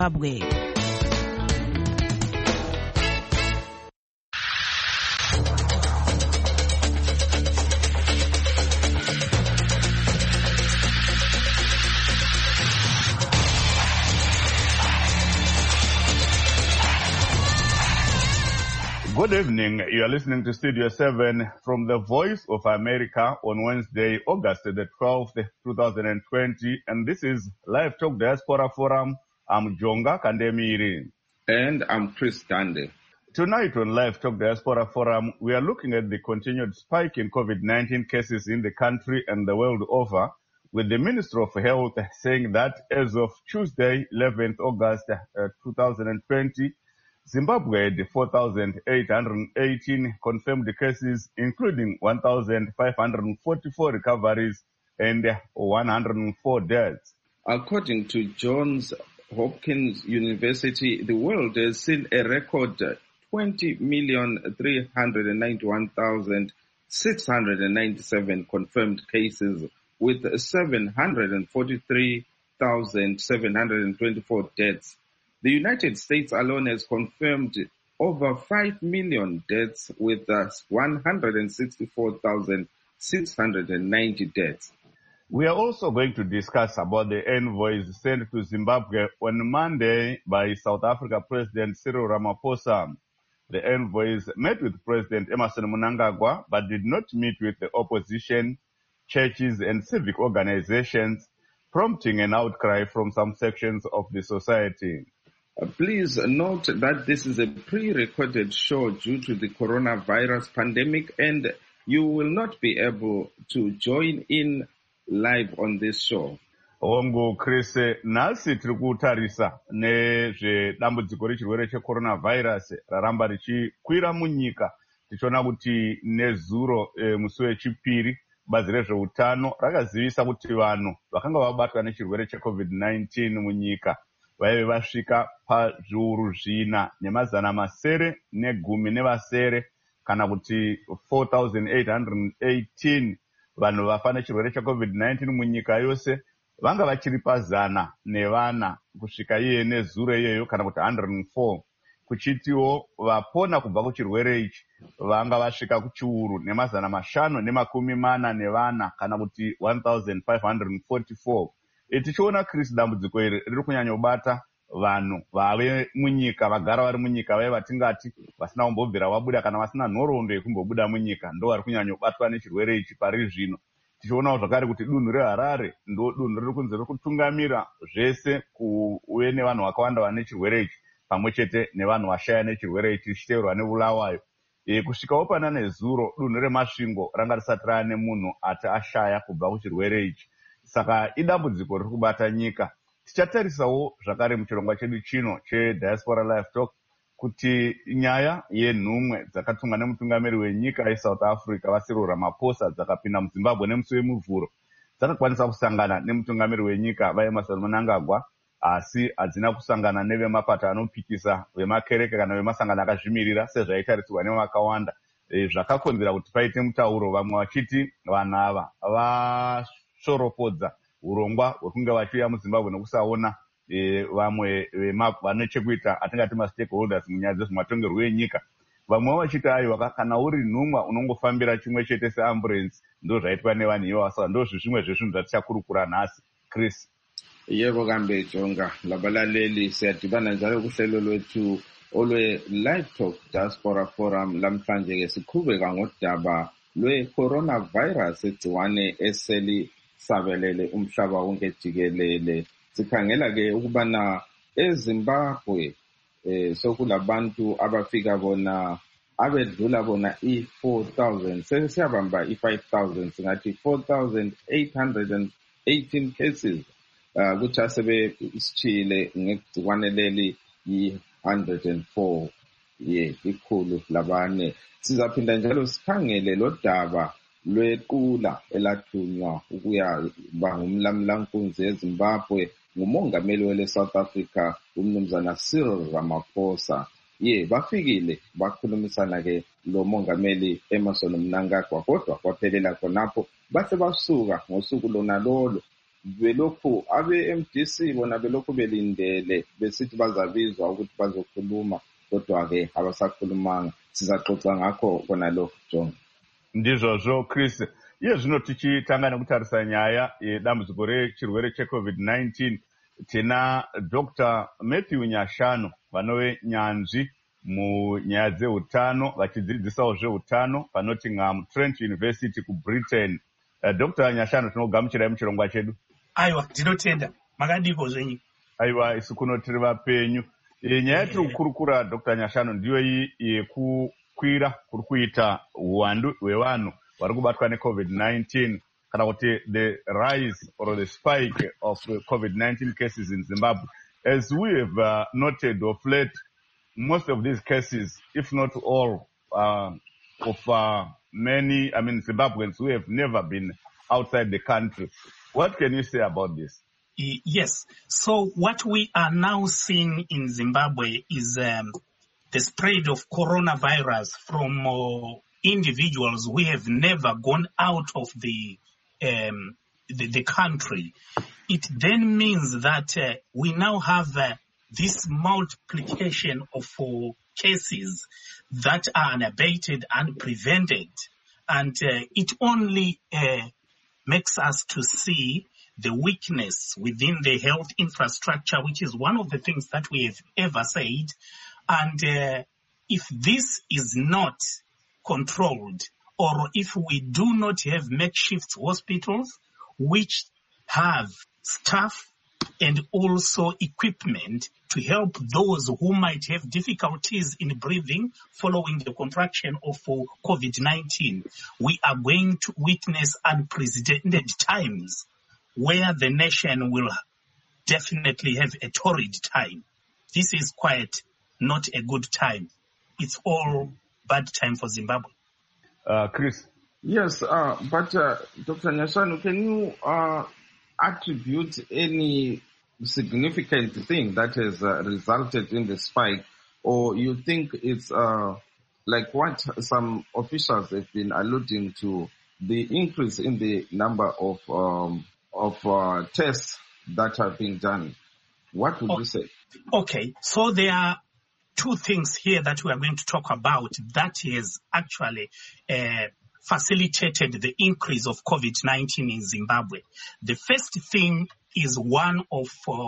Zimbabwe. Good evening. You are listening to Studio 7 from the Voice of America on Wednesday, August the 12th, 2020. And this is Live Talk Diaspora Forum. I'm Jonga Kandemiri. And I'm Chris Dande. Tonight on Live Talk Diaspora Forum, we are looking at the continued spike in COVID-19 cases in the country and the world over, with the Minister of Health saying that as of Tuesday, 11th August 2020, Zimbabwe had 4,818 confirmed cases, including 1,544 recoveries and 104 deaths. According to Johns Hopkins University, the world has seen a record 20,391,697 confirmed cases, with 743,724 deaths. The United States alone has confirmed over 5 million deaths, with 164,690 deaths. We are also going to discuss about the envoys sent to Zimbabwe on Monday by South Africa President Cyril Ramaphosa. The envoys met with President Emmerson Mnangagwa but did not meet with the opposition, churches and civic organizations, prompting an outcry from some sections of the society. Please note that this is a pre-recorded show due to the coronavirus pandemic, and you will not be able to join in live on this show. Hongu Chris, nasi tiri kutarisa nezvedambudziko rechirwere checoronavirus raramba richikwira munyika. Tichiona kuti nezuro musi wechipiri bazi rezveutano rakazivisa kuti vanhu vakanga vabatwa nechirwere cheCovid-19 munyika vaive vasvika pazviuru 410 kana kuti 4,818 vanhu vafa nechirwere cheCovid-19 munyika yose. Vanga vachiri pazana nevana kusvika iye nezuro iyeyo kana kuti 104. Kuchitiwo vapona kubva kuchirwere ichi vanga vasvika kuchiuru 540 kana kuti 1,544. Tichiona Chris, dambudziko iri riri kunyanyobata vanhu vave munyika, vagara vari munyika, vaya vatingati vasina kumbobvira vabuda kana vasina nhoroondo yekumbobuda munyika, ndo vari kunyanyobatwa nechirwere ichi pari zvino. Tichionawo zvakare kuti dunhu reHarare ndo dunhu riri kunze riri kutungamira zvese kuve nevanhu vakawanda vane chirwere ichi, pamwe chete nevanhu vashaya nechirwere ichi zvichiteverwa neBulawayo. Kusvikawo pana nezuro, dunhu reMasvingo ranga risati rane munhu ati ashaya kubva kuchirwere ichi. Saka idambudziko riri kubata nyika. Tichatarisawo zvakare muchirongwa chedu chino cheDiaspora Live Talk kuti nyaya yenhumwe dzakatumwa nemutungamiri wenyika yeSouth Africa vaCyril Ramaphosa dzakapinda muZimbabwe nemusi wemuvhuro dzakakwanisa kusangana nemutungamiri wenyika vaEmmerson Mnangagwa, asi hadzina kusangana nevemapato anopikisa, vemakereke kana vemasangano akazvimirira sezvaitarisirwa nevakawanda. Zvakakonzera kuti paite mutauro, vamwe vachiti vanhu ava vashoropodza urongwa hwekunge vachiuya muZimbabwe nekusaona vamwe vane chekuita atingati mastakeholders munyaya dzezvematongerwo enyika. Vamwe vachiti aiwa kana uri nhumwa unongofambira chimwe chete seamburensi, ndo zvaitwa nevanhu ivo. Saka ndo zvimwe zvezvinhu zvatichakurukura nhasi. Chris. Yebo kambe Jonga, labalaleli siyadibana njalo kuhlelo lwethu olwe-Live Talk Diaspora Forum. Lamhlanje-ke siqhubeka ngodaba lwe-coronavirus, igciwane eselisabelele umhlaba wonke jikelele. Sikhangela-ke ukubana eZimbabwe sokulabantu abafika bona abedlula bona i-4,000, sesiyabamba i-5,000, singathi 4,818 cases. Kuthi asebesitshile ngegciwane leli yi-104 ikhulu labane. Sizaphinda njalo sikhangele lo daba lwequla elathunywa ukuya ngumlamlankunzi eZimbabwe ngumongameli wele South Africa umnumzana Cyril Ramaphosa. Bafikile bakhulumisana-ke lo mongameli Emmerson Mnangagwa, kodwa kwaphelela khonapho base basuka ngosuku lona lolo belokhu abe-MDC bona belokhu belindele besithi bazabizwa ukuthi bazokhuluma kodwa-ke abasakhulumanga. Sizaxoxa ngakho kona lokhu John. Ndizvozvo Chris. Iye zvino tichitanga nekutarisa nyaya yedambudziko rechirwere cheCovid-19 tina Dr. Matthew Nyashanu vanove nyanzvi munyaya dzeutano vachidzidzisawo zveutano paNottingham Trent University kuBritain. Dr. Nyashanu tinogamuchirai muchirongwa chedu. Aiwa, ndinotenda. Makadiko zvenyu. Aiwa, isu kuno tiri vapenyu. Nyaya tiri kukurukura Dr. Nyashanu ndiyo iyi yekukwira kuri kuita uwandu hwevanhu vari kubatwa neCovid-19 kana kuti the rise or the spike of COVID-19 cases in Zimbabwe. As we have noted of late, most of these cases, if not all, of many, Zimbabweans who have never been outside the country. What can you say about this? Yes. So what we are now seeing in Zimbabwe is the spread of coronavirus from individuals who have never gone out of the country. It then means that we now have this multiplication of cases that are unabated and prevented. And it only makes us to see the weakness within the health infrastructure, which is one of the things that we have ever said. And if this is not controlled, or if we do not have makeshift hospitals which have staff and also equipment to help those who might have difficulties in breathing following the contraction of COVID-19, we are going to witness unprecedented times where the nation will definitely have a torrid time. This is quite not a good time. It's all bad time for Zimbabwe. Chris? Yes, but Dr. Nyashanu, can you attribute any significant thing that has resulted in the spike, or you think it's like what some officials have been alluding to, the increase in the number of tests that are being done? What would you say? Okay, so there are two things here that we are going to talk about that has actually facilitated the increase of COVID-19 in Zimbabwe. The first thing is one of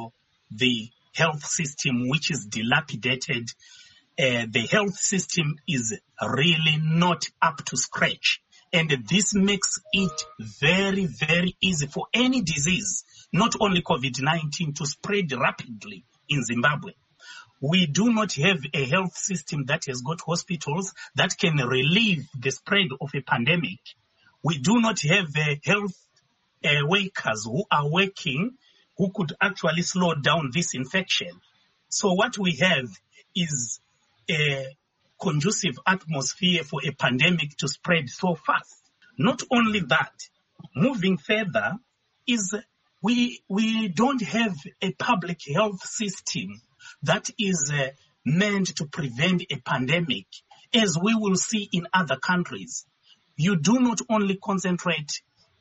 the health system which is dilapidated. The health system is really not up to scratch. And this makes it very, very easy for any disease, not only COVID-19, to spread rapidly in Zimbabwe. We do not have a health system that has got hospitals that can relieve the spread of a pandemic. We do not have health workers who are working who could actually slow down this infection. So what we have is a conducive atmosphere for a pandemic to spread so fast. Not only that, moving further is we don't have a public health system that is meant to prevent a pandemic, as we will see in other countries. You do not only concentrate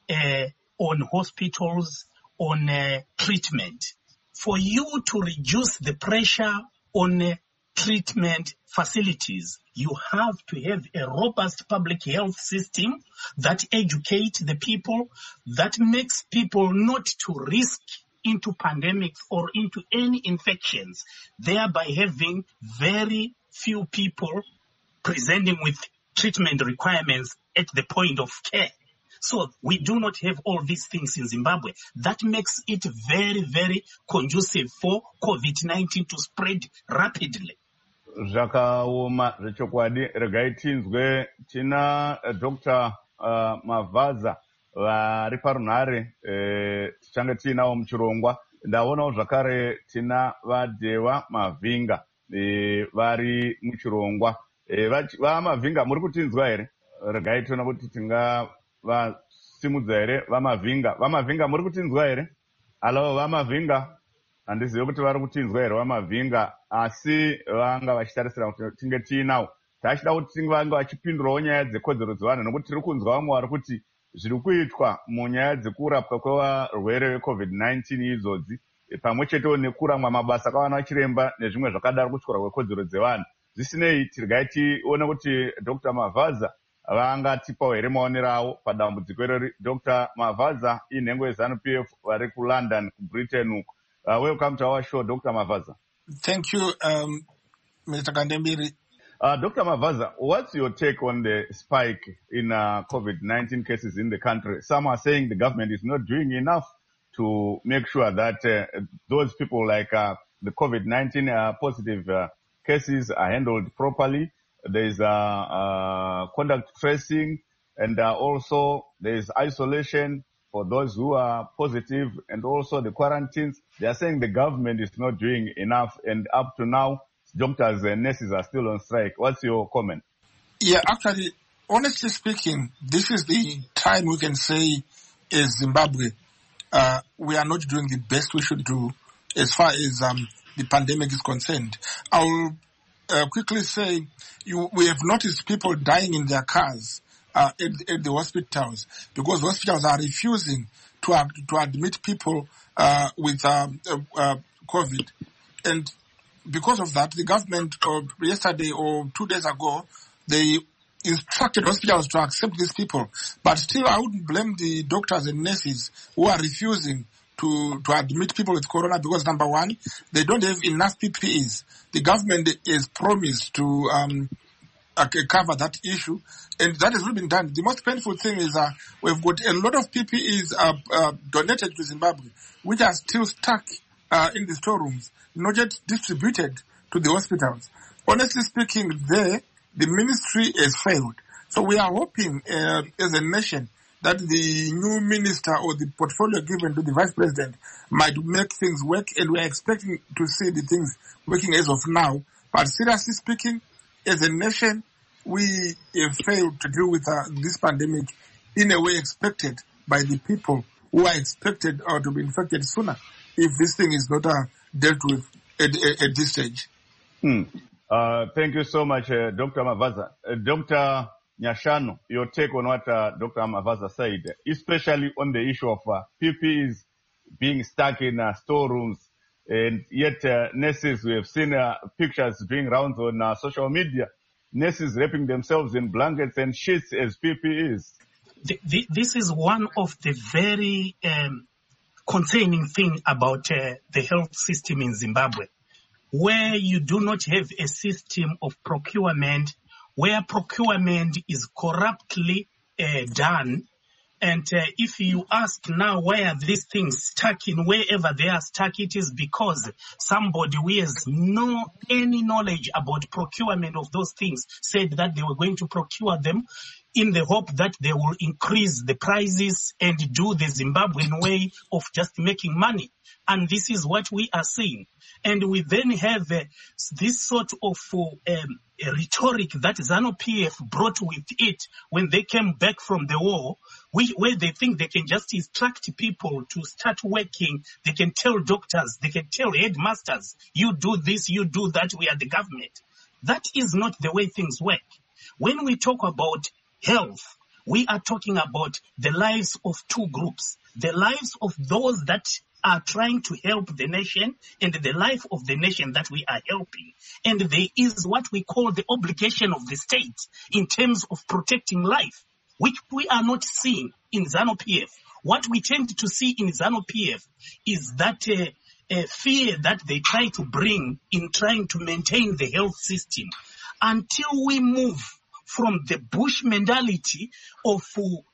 on hospitals, on treatment. For you to reduce the pressure on treatment facilities, you have to have a robust public health system that educates the people, that makes people not to risk into pandemics or into any infections, thereby having very few people presenting with treatment requirements at the point of care. So we do not have all these things in Zimbabwe. That makes it very, very conducive for COVID-19 to spread rapidly. Zvakaoma zvechokwadi. Regai tinzwe tina Dr. Mavaza vari parunhare tichange tiinawo muchirongwa. Ndaonawo zvakare tina vaDhewa Mavhinga vari muchirongwa. VaMavhinga muri kutinzwa here? Regai tiona kuti tingavasimudza here vaMavhinga. VaMavhinga muri kutinzwa here? Halo vaMavhinga, handizivi kuti vari kutinzwa here vaMavhinga, asi vanga vachitarisira kuti tinge tiinawo. Tachida kuti vanga vachipindurawo nyaya dzekodzero dzevanhu, nokuti tiri kunzwa vamwe vari kuti zviri kuitwa munyaya dzekurapwa kwevarwere veCovid-19 idzodzi, pamwe chetewo nekuramwa mabasa kwavana vachiremba nezvimwe zvakadaro kutyora kwekodzero dzevanhu. Zvisinei, tirgai tione kuti Dr. Mavhadza vangatipawo here maonero avo padambudziko irori. Dr. Mavhadza, inhengo yeZANU-PF vari kuLondon, kuBritain. Welcome to our show, Dr. Mavhadza. Thank you, Mr. Kandembiri. Dr. Mavhadza, what's your take on the spike in COVID-19 cases in the country? Some are saying the government is not doing enough to make sure that those people like the COVID-19 positive cases are handled properly. There is contact tracing, and also there is isolation for those who are positive, and also the quarantines. They are saying the government is not doing enough, and up to now, doctors and nurses are still on strike. What's your comment? Yeah, actually, honestly speaking, this is the time we can say as Zimbabwe, we are not doing the best we should do as far as the pandemic is concerned. I'll quickly say we have noticed people dying in their cars at the hospitals because hospitals are refusing to admit people with COVID. And because of that, the government yesterday or 2 days ago, they instructed hospitals to accept these people. But still, I wouldn't blame the doctors and nurses who are refusing to admit people with corona because, number one, they don't have enough PPEs. The government is promised to cover that issue, and that has not been done. The most painful thing is we've got a lot of PPEs donated to Zimbabwe, which are still stuck in the storerooms, not yet distributed to the hospitals. Honestly speaking, the ministry has failed. So we are hoping as a nation that the new minister or the portfolio given to the vice president might make things work, and we are expecting to see the things working as of now. But seriously speaking, as a nation, we have failed to deal with this pandemic in a way expected by the people who are expected to be infected sooner if this thing is not dealt with at this stage. Thank you so much, Dr. Mavhadza. Dr. Nyashanu, your take on what Dr. Mavhadza said, especially on the issue of PPEs being stuck in storerooms, and yet nurses, we have seen pictures doing rounds on social media, nurses wrapping themselves in blankets and sheets as PPEs. This is one of the very concerning thing about the health system in Zimbabwe, where you do not have a system of procurement, where procurement is corruptly done. And if you ask now why are these things stuck in wherever they are stuck, it is because somebody who has any knowledge about procurement of those things said that they were going to procure them in the hope that they will increase the prices and do the Zimbabwean way of just making money. And this is what we are seeing. And we then have this sort of rhetoric that ZANU-PF brought with it when they came back from the war, where they think they can just instruct people to start working. They can tell doctors, they can tell headmasters, you do this, you do that, we are the government. That is not the way things work. When we talk about health, we are talking about the lives of two groups, the lives of those that are trying to help the nation and the life of the nation that we are helping. And there is what we call the obligation of the state in terms of protecting life, which we are not seeing in ZANU-PF. What we tend to see in ZANU-PF is that fear that they try to bring in trying to maintain the health system until we move from the Bush mentality of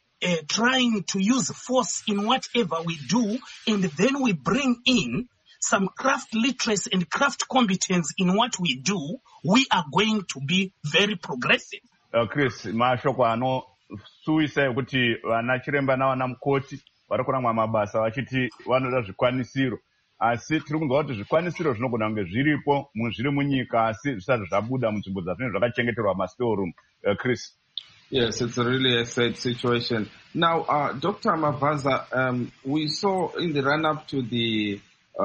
trying to use force in whatever we do, and then we bring in some craft literacy and craft competence in what we do, we are going to be very progressive. Chris, mashoko anosuwisa ekuti vana chiremba navana mukoti vari kuramwa mabasa vachiti vanoda zvikwanisiro, asi tiri kunzwa kuti zvikwanisiro zvinogona kunge zviripo zviri munyika asi zvisati zvabuda munzvimbo dzazvinenge zvakachengeterwa mastoreroom. Chris. Yes, it's really a sad situation. Now, Dr. Mavhadza, we saw in the run-up to the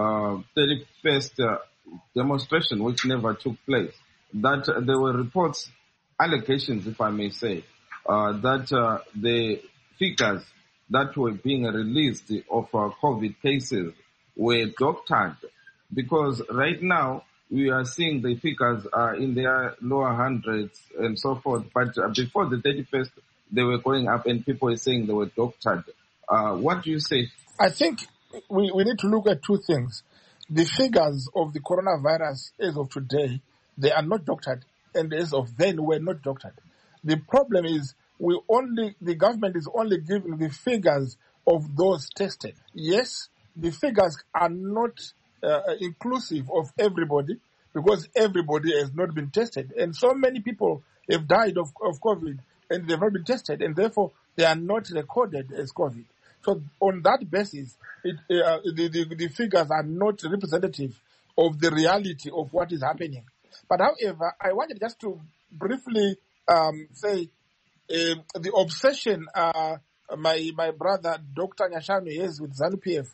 31st demonstration, which never took place, that there were reports, allegations, if I may say, that the figures that were being released of COVID cases were doctored, because right now we are seeing the figures are in their lower hundreds and so forth. But before the 31st, they were going up, and people are saying they were doctored. What do you say? I think we need to look at two things. The figures of the coronavirus as of today, they are not doctored, and as of then were not doctored. The problem is the government is only giving the figures of those tested. Yes, the figures are not inclusive of everybody, because everybody has not been tested. And so many people have died of COVID and they've not been tested, and therefore they are not recorded as COVID. So on that basis, the figures are not representative of the reality of what is happening. But however, I wanted just to briefly say the obsession my brother Dr. Nyashanu has with ZANU-PF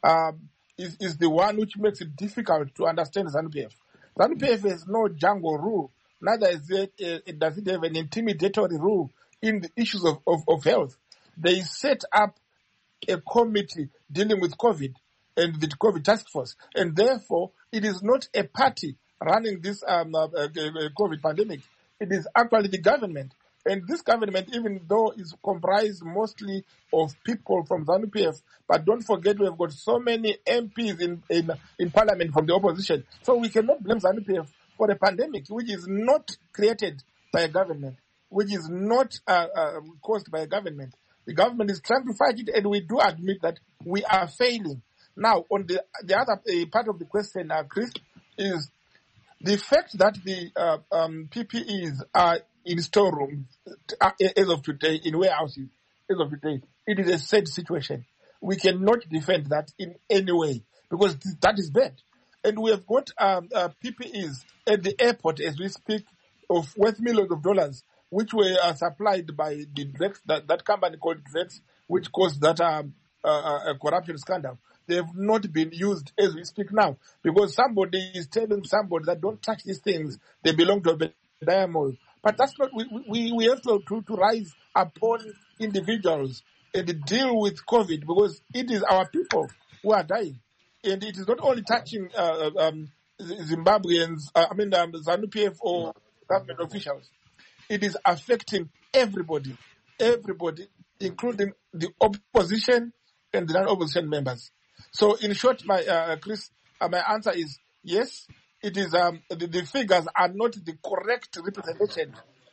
is the one which makes it difficult to understand ZANU-PF. ZANU-PF has no jungle rule, neither does it have an intimidatory rule in the issues of health. They set up a committee dealing with COVID and the COVID task force, and therefore it is not a party running this COVID pandemic. It is actually the government. And this government, even though is comprised mostly of people from ZANU-PF, but don't forget we have got so many MPs in parliament from the opposition. So we cannot blame ZANU-PF for a pandemic which is not created by a government, which is not caused by a government. The government is trying to fight it, and we do admit that we are failing. Now, on the other part of the question, Chris, is the fact that the PPEs are in storerooms as of today, in warehouses as of today. It is a sad situation. We cannot defend that in any way, because that is bad. And we have got PPEs at the airport as we speak of worth millions of dollars, which were supplied by the Drex, that company called Drex, which caused that a corruption scandal. They have not been used as we speak now, because somebody is telling somebody that don't touch these things, they belong to a diamond. But that's not, we have to rise upon individuals and deal with COVID, because it is our people who are dying. And it is not only touching Zimbabweans, ZANU-PF or government officials. It is affecting everybody, including the opposition and the non-opposition members. So in short, Chris, my answer is yes. It is the figures are not the correct representation.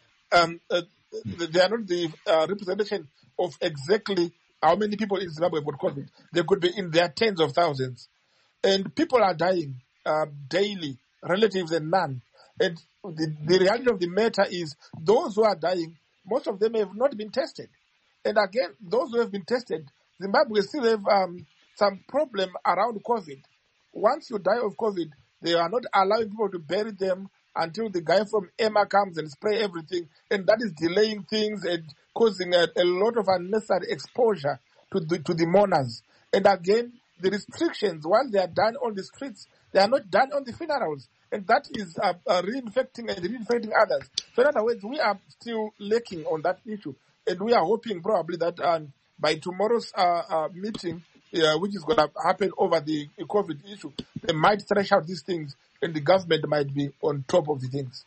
They are not the representation of exactly how many people in Zimbabwe got COVID. They could be in their tens of thousands, and people are dying daily, relatives and none. And the reality of the matter is, those who are dying, most of them have not been tested. And again, those who have been tested, Zimbabwe still have some problem around COVID. Once you die of COVID, they are not allowing people to bury them until the guy from EMA comes and spray everything. And that is delaying things and causing a lot of unnecessary exposure to the mourners. And again, the restrictions, while they are done on the streets, they are not done on the funerals. And that is reinfecting others. So in other words, we are still lacking on that issue. And we are hoping probably that by tomorrow's meeting, which is going to happen over the COVID issue, they might thresh out these things, and the government might be on top of the things.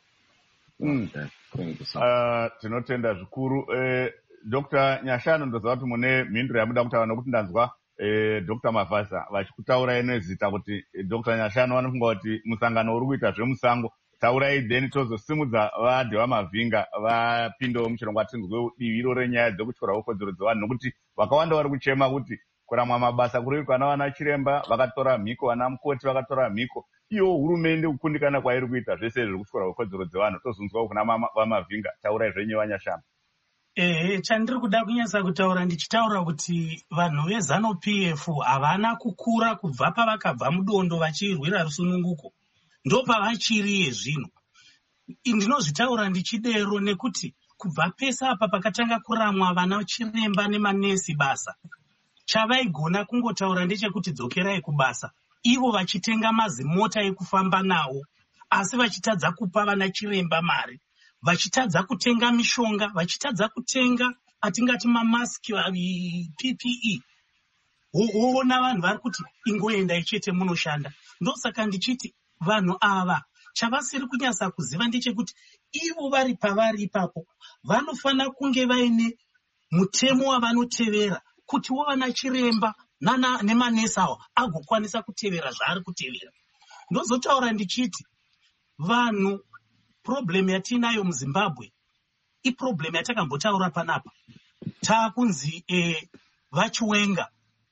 Tinotenda zvikuru. Dr. Nyashanu ndoziva kuti mune mhinduro yamuda kutaura, nokuti ndanzwa Dr. Mavasa vachikutaura nezita kuti Dr. Nyashanu vanofunga kuti musangano uri kuita zvemusango. Taurai then tozosimudza vadhi vamavhinga vapindewo muchirongwa tinzwe divi iro renyaya dzekutyora kodzero dzevanhu, nokuti vakawanda vari kuchema kuti kuramwa mabasa kureikwa navana chiremba vakatora mhiko, vana mukoti vakatora mhiko. Iyo hurumende kukundikana kwairi kuita zvese zviri kutyora kodzero dzevanhu. Tozonzwa kuna vamavhinga. Taurai zvenye Vanyashanu. Chandiri kuda kunyasa kutaura ndichitaura kuti vanhu veZANU-PF havana kukura kubva pavakabva mudondo vachirwira rusununguko. Ndo pavachiri zvino. Ndinozvitaura ndichidero nekuti kubva pesa apa pakatanga kuramwa vana chiremba nemanesi basa, chavaigona kungotaura ndechekuti dzokerai kubasa, ivo vachitenga mazimota ekufamba nawo, asi vachitadza kupa vana chiremba mari, vachitadza kutenga mishonga, vachitadza kutenga atingati mamaski PPE, woona vanhu vari kuti ingoendai chete munoshanda. Ndosaka ndichiti vanhu ava chavasiri kunyasa kuziva ndechekuti ivo vari pavari ipapo vanofana kunge vaine mutemo wavanotevera kuti vana chiremba nemanesi awo agokwanisa kutevera zvaari kutevera. Ndozotaura ndichiti vanhu, problem yatinayo muZimbabwe iproblem yatakambotaura panapa. Taakunzi vachiwenga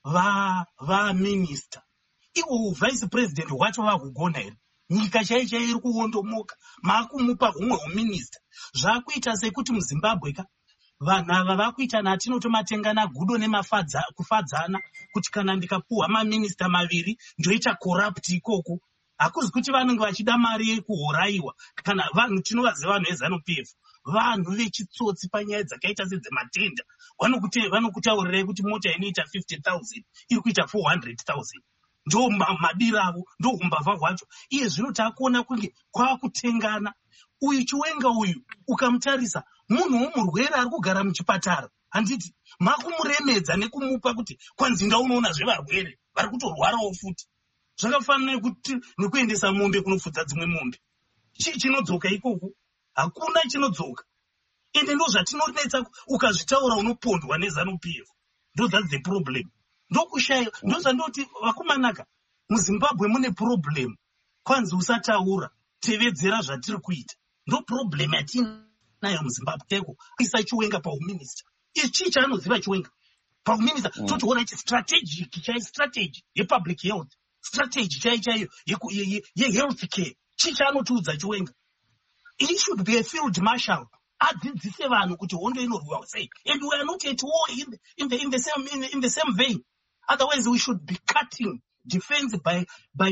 vaminista, ivo vice president wacho vakugona here? Nyika chaicha iri kuondomoka, makumupa humwe huminista. Zvakuita sekuti muZimbabwe vanhu ava vakuita natinotomatengana gudo kufadzana kuti kana ndikapuhwa maminista maviri ndoita corrupt ikoko. Hakuzi kuti vanenge vachida mari yekuhoraiwa. Kana vanhu tinovaziva vanhu veZANU-PF, vanhu vechitsotsi panyaya dzakaita sedzematenda. Vanokutaurirai kuti mota inoita 50,000 iri kuita 400,000. Ndo madiro avo, ndo umbavha hwacho. Iye zvino takuona kunge kwakutengana. Uyu chiwenga uyu ukamutarisa munhu womurwere ari kugara muchipatara. Handiti makumuremedza nekumupa kuti kwanzinda unoona zvevarwere vari kutorwarawo futi. Zvakafanana nekuendesa mombe kunofudza dzimwe mombe. Chinodzoka ikoko? Hakuna chinodzoka. Ende ndo zvatinonetsa, ukazvitaura unopondwa neZANU-PF. Ndo that's the problem. Ndokushaya, ndozvandoti vakumanaka, muZimbabwe mune problem. Kwanzi usataura, tevedzera zvatiri kuita. Ndo problem yatinayo muZimbabwe teko. Isa chiwenga pauminista. Ichi chaanoziva chiwenga. Pauminista, totiona strategy yepublic health. Strategy chaiyo ye-health care. Chichaanotiudza chiwenga. He should be a field marshal. Adzidzise vanhu kuti hondo inorwiwa sei. And we are not at war in the same vein. Otherwise, we should be cutting defense by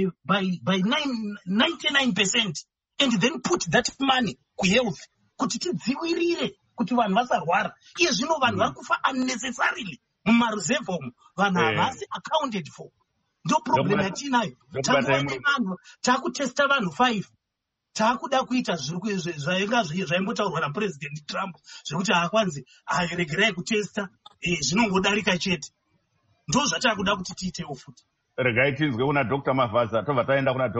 99%, and then put that money ku health kuti tidzivirire kuti vanhu vasarwara. Iye zvino vanhu vari kufa unnecessarily mumareserve umu, vanhu havasi accounted for. Ndo problem yatinayo. Vanhu takutesta vanhu 5. Taakuda kuita zvaimbotaurwa naPresident Trump zvekuti haakwanzi aregerai kutesta, zvinongodarika chete. Ndo zvataakuda kuti tiitewo futi. Regai tinzwe kuna Dr. Mavaza, tobva taenda kuna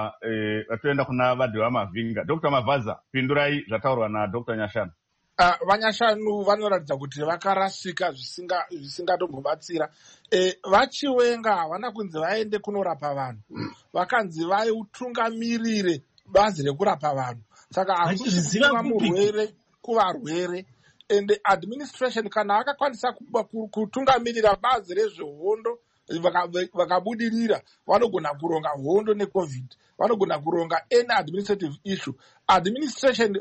toenda kuna Vadhiwa Mavhinga. Dr. Mavaza, pindurai zvataurwa na Dr. Nyashanu. Vanyashanu vanoratidza kuti vakarasika zvisingatombobatsira. Vachiwenga havana kunzi vaende kunorapa vanhu, vakanzi vaitungamirire bazi rekurapa vanhu. Saka hakuziva murwere kuvarwere. And the administration kana vakakwanisa kutungamirira bazi rezvehondo vakabudirira, vanogona kuronga hondo neCovid, vanogona kuronga any administrative issue. Administration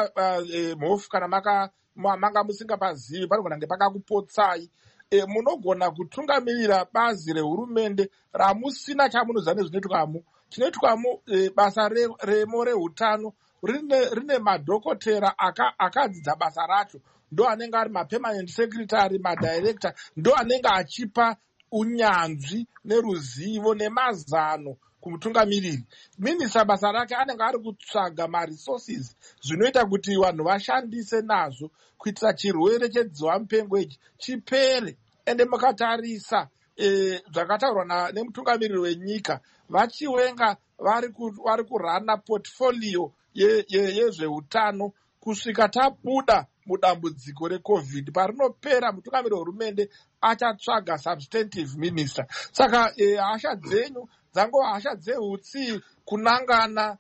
mhofu kana manga musingapazivi panogona kunge pakakupotsai. Munogona kutungamirira bazi rehurumende ramusina chamunoziva nezvinoitwamo. Chinoitwamo basa remo rehutano rine madhokotera akadzidza basa racho, ndo anenge ari mapermanent secretary, madirector, ndo anenge achipa unyanzvi neruzivo nemazano kumutungamiriri. Minisa basa rake anenge ari kutsvaga maresources zvinoita kuti vanhu vashandise nazvo kuitira chirwere chedziwamupengo ichi chipere. Ende mukatarisa zvakataurwa nemutungamiriri wenyika, vachiwenga vari kurana portfolio yezveutano kusvika tabuda mudambudziko reCovid. Parinopera mutungamiriri wehurumende achatsvaga substantive minister. Saka hasha dzenyu dzangova hasha dzeutsi kunangana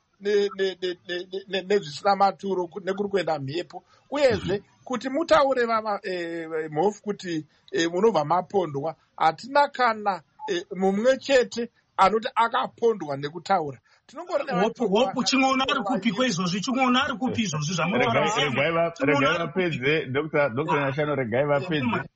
nezvisina maturo nekuri kuenda mhepo. Uyezve kuti mutaure mhofu kuti munobva mapondwa, hatina kana mumwe chete anoti akapondwa nekutaura. Hopu chimona ari kupi kwaizvozvi, chimona ari kupi izvozvi regai vapedze. Dr. Nyashanu, regai vapedze.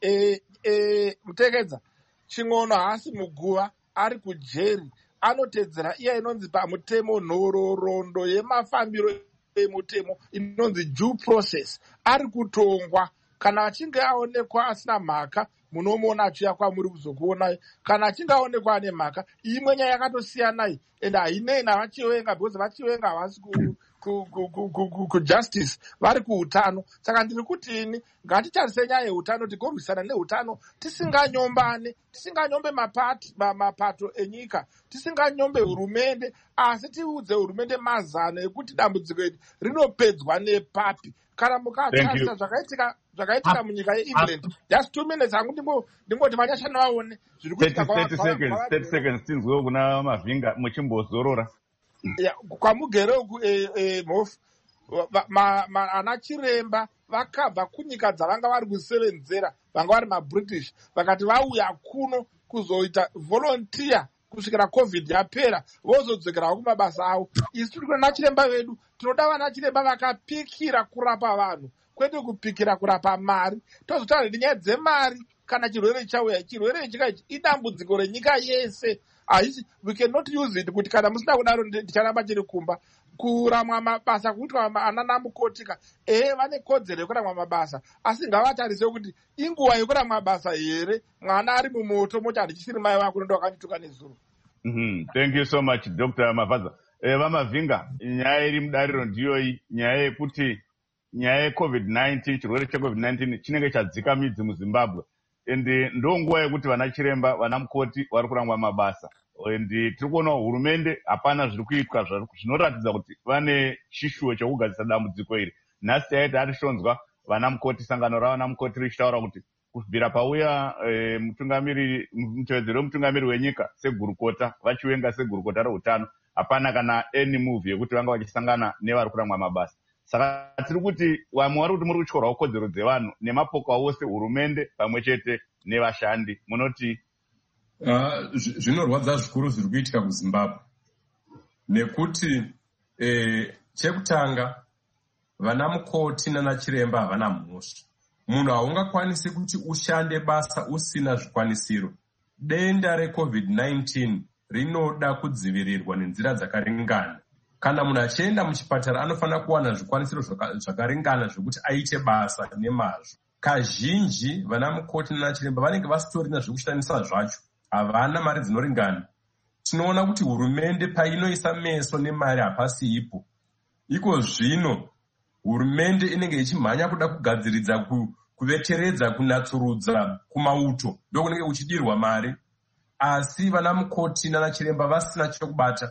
Mutekedza, Ching'ono haasi muguva, ari kujeri, anotedzera iya inonzi pamutemo nhororondo yemafambiro emutemo inonzi due process. Ari kutongwa kana achinge aonekwa asina mhaka, munomuona achiuya kwamuri kuzokuonai. Kana achingaonekwa ane mhaka, imwe nyaya yakatosiyanai, ende hainei navachiwenga, because vachiwenga havasi kujustice, vari kuutano. Saka ndiri kuti ini ngatitarise nyaya yeutano, tigorwisana neutano, tisinganyombane, tisinganyombe mapato enyika, tisinganyombe hurumende, asi tiudze hurumende mazano ekuti dambudziko iri rinopedzwa nepapi. Kana mukatarisa zvakaitika munyika yeEngland, just 2 minutes hangu ndingoti vanyashanu vaone zviri kuitika 30 seconds tinzwewo kuna Mavhinga muchimbozorora. Kwamugere uku Mhofu, ana chiremba vakabva kunyika dzavanga vari kusevenzera, vanga vari maBritish, vakati vauya kuno kuzoita volunteer kusvikira COVID yapera, vozodzokerawo kumabasa avo. Isi tiri kuna chiremba vedu, tinoda vana chiremba vakapikira kurapa vanhu, kwete kupikira kurapa mari. Tozotaura nyaya dzemari kana chirwere chauya. Chirwere chika ichi idambudziko renyika yese. We cannot use it kuti kana musina kudaro ndicharamba chiri kumba. Kuramwa mabasa kuitwa ana mukotika, vane kodzero yekuramwa mabasa, asi ngavatarise kuti inguva yekuramwa mabasa here. Mwana ari mumoto moti handichisiri mai vako ndo wakandituka nezuro. Thank you so much, Dr. Mavadza. Vamavhinga, nyaya iri mudariro ndiyoyi, nyaya yekuti nyaya yeCovid-19, chirwere cheCovid-19 chinenge chadzika midzi muZimbabwe. Ende ndonguva yekuti vana chiremba, vana mukoti vari kurangwa mabasa. Ende tiri kuona hurumende hapana zviri kuitwa zvinoratidza kuti vane chishuwo chekugadzisa dambudziko iri. Nhasi taita arishonzwa vana mukoti, sangano ravana mukoti richitaura kuti kubvira pauya mutevedzeri wemutungamiri wenyika segurukota, vachiwenga segurukota reutano, hapana kana any move yekuti vanga vachisangana nevari kurangwa mabasa. Saka tiri kuti vamwe vari kuti muri kutyorwawo kodzero dzevanhu nemapoka ose, hurumende pamwe chete nevashandi. Munoti zvinorwadza zvikuru zviri kuitika kuZimbabwe, nekuti chekutanga vana mukoti nana chiremba havana mhosva. Munhu haungakwanisi kuti ushande basa usina zvikwanisiro. Denda reCovid-19 rinoda kudzivirirwa nenzira dzakaringana. Kana munhu achienda muchipatara anofanira kuwana zvikwanisiro zvakaringana zvokuti aite basa nemazvo. Kazhinji vana mukoti nana chiremba vanenge vasitorina zvekushandisa zvacho, havana mari dzinoringana. Tinoona kuti hurumende painoisa meso nemari hapasiipo. Iko zvino hurumende inenge ichimhanya kuda kugadziridza kuveteredza kunatsurudza kumauto, ndokunenge kuchidirwa mari. Asi vana mukoti nana chiremba vasina chokubata.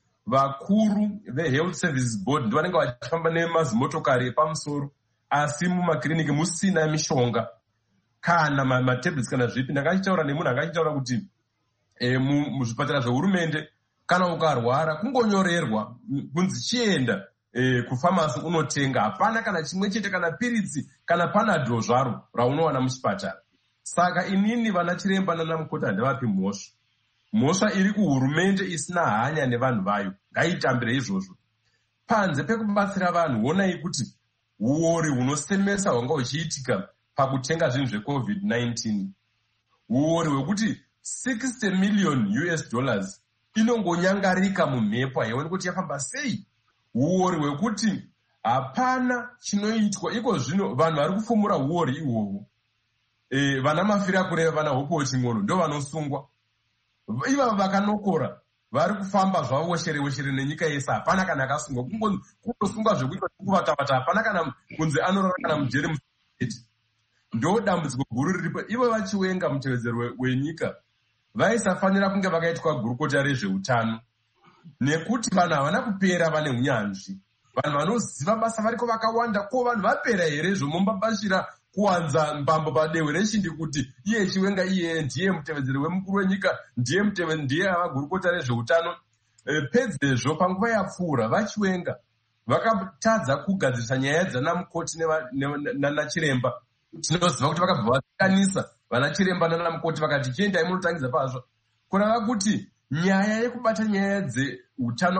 Vakuru veHealth Services Board ndo vanenge vachifamba nemazimotokari epamusoro, asi mumakiriniki musina mishonga kana matablets kana zvipi. Ndakachitaura nemunhu akachitaura kuti muzvipatara zvehurumende kana ukarwara kungonyorerwa kunzi chienda kufamasi unotenga, hapana kana chimwe chete, kana piritsi kana panadol zvaro raunowana muchipatara. Saka inini vana chiremba nana mukoti handavapi mhosva. Mhosva iri kuhurumende isina hanya nevanhu vayo, ngaitambire izvozvo. Panze pekubatsira vanhu, onai kuti uori hunosemesa hwanga huchiitika pakutenga zvinhu zveCovid-19. Uori hwekuti $60 million inongonyangarika mumhepo, haioni kuti yafamba sei. Uori hwekuti hapana chinoitwa. Iko zvino vanhu vari kufumura uori ihwohwo. Vana mafira kureva, vana hopo ching'ono ndo vanosungwa. Ivava vakanokora vari kufamba zvavo weshere nenyika yese, hapana kana akasungwa. Kungosungwa zvekuitwa kuvata-vata, hapana kana kunzi anorara kana mujeri museti. Ndo dambudziko guru riripo. Ivo vachiwenga mutevedzeri wenyika vaisafanira kunge vakaitwa gurukota rezveutano, nekuti vanhu havana kupera vane unyanzvi. Vanhu vanoziva basa variko vakawanda. Ko vanhu vapera here zvomumbabashira kuwanza mbambo padehwe rechindi kuti iye chiwenga iye ndiye mutevedzeri wemukuru wenyika, ndiye avagurukota rezveutano. Pedzezvo panguva yapfuura vachiwenga vakatadza kugadzirisa nyaya dzana mukoti nana chiremba. Tinoziva kuti vakabva vasikanisa vana chiremba nana mukoti vakati chiendai munotangidza pazvo, kurava kuti nyaya yekubata nyaya dzeutano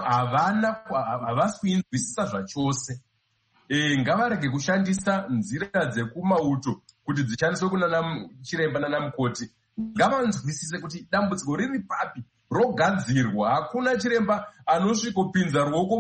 havasi kuinzwisisa zvachose. Ngavarege kushandisa nzira dzekumauto kuti dzishandiswe kunana chiremba nana mukoti. Ngavanzwisise kuti dambudziko riri papi, rogadzirwa. Hakuna chiremba anosvikopinza ruoko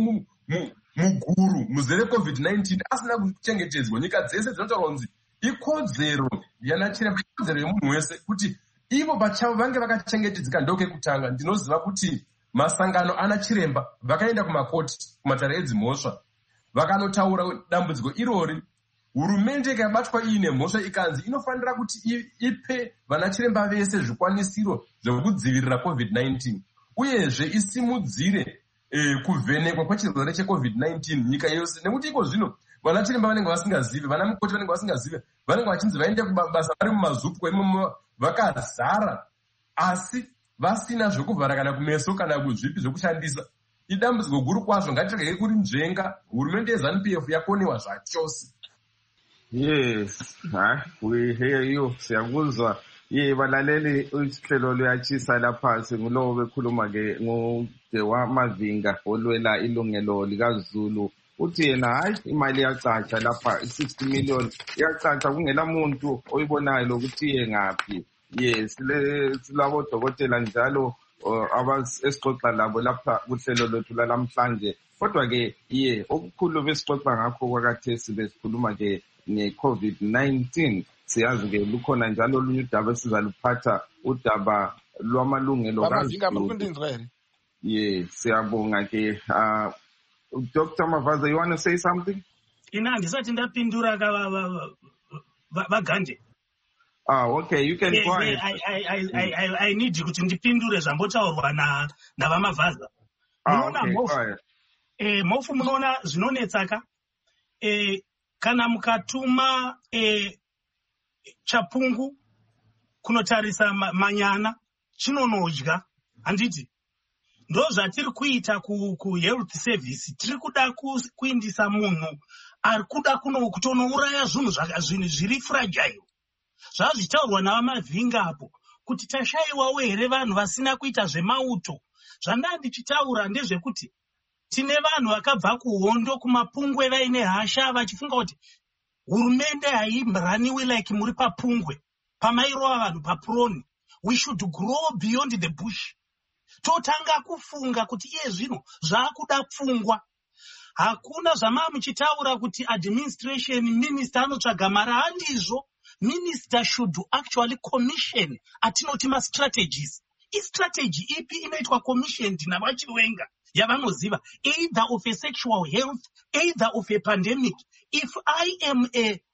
muguru muzere COVID-19 asina kuchengetedzwa. Nyika dzese dzinotaura kunzi ikodzero yana chiremba ikodzero yemunhu wese kuti ivo pachavo vange vakachengetedzeka. Ndokekutanga ndinoziva kuti masangano ana chiremba vakaenda kumakoti, kumatare edzimhosva, vakanotaura dambudziko irori. Hurumende ikabatwa iine mhosva ikanzi inofanira kuti ipe vana chiremba vese zvikwanisiro zvekudzivirira COVID-19, uyezve isimudzire kuvhenekwa kwechirwere cheCovid-19 nyika yose, nekuti iko zvino vana chiremba vanenge vasingazivi, vana mukoti vanenge vasingazivi, vanenge vachinzi vaende kubasa vari mumazupu imomo vakazara, asi vasina zvekuvhara kana kumeso kana kuzvipi zvekushandisa. Idambudziko guru kwazvo. Ngatiregei kuri nzvenga. Hurumende yeZANU-PF yakonewa zvachose. Yes, we hear you. Siyakuzwa. Balaleli uhlelo luyachisa lapha ngulowo bekhuluma ke ngoDewa Mavinga olwela ilungelo likaZulu. Uthi yena hayi imali yacaca lapha 60 million yacaca kungela muntu oyibonayo lokuthi yengaphi. Yes, silabo dokotela njalo abasixoxa labo lapha kuhlelo lwethu lamhlanje. Kodwa ke okukhulu besixoxa ngakho kwakathesi besikhuluma ke nge-COVID-19. Siyazi ke lukhona njalo olunye udaba esizaluphatha, udaba lwamalungelo kaZulu. Siyabonga ke. Dr. Mavaza, you want to say something? Ndisati ndapindura vaganje. Okay, you can go ahead. I need kuti ndipindure zvambotaurwa navamavhaza. Munoona mofu munoona zvinonetsaka kana mukatuma chapungu kunotarisa manyana chinonodya, handiti ndo zvatiri kuita ku-health service. Tiri kuda kuindisa munhu ari kuda kutonouraya zvinhu zviri fragile. Zvazvitaurwa navamavinga apo kuti tashaiwawo here vanhu vasina kuita zvemauto. Zvandandichitaura ndezvekuti tine vanhu vakabva kuhondo kumapungwe vaine hasha vachifunga kuti hurumende hairaniwi like muri papungwe pamairova vanhu papuroni. We should grow beyond the bush. Totanga kufunga kuti iye zvino zvaakuda pfungwa. Hakuna zvamamuchitaura kuti administration minister anotsvaga mara, handizvo. Minister should actually commission atinoti strategies. Strategy ipi inoitwa commissioned navachiwenga yavanoziva, either of a sexual health, either of a pandemic. If I am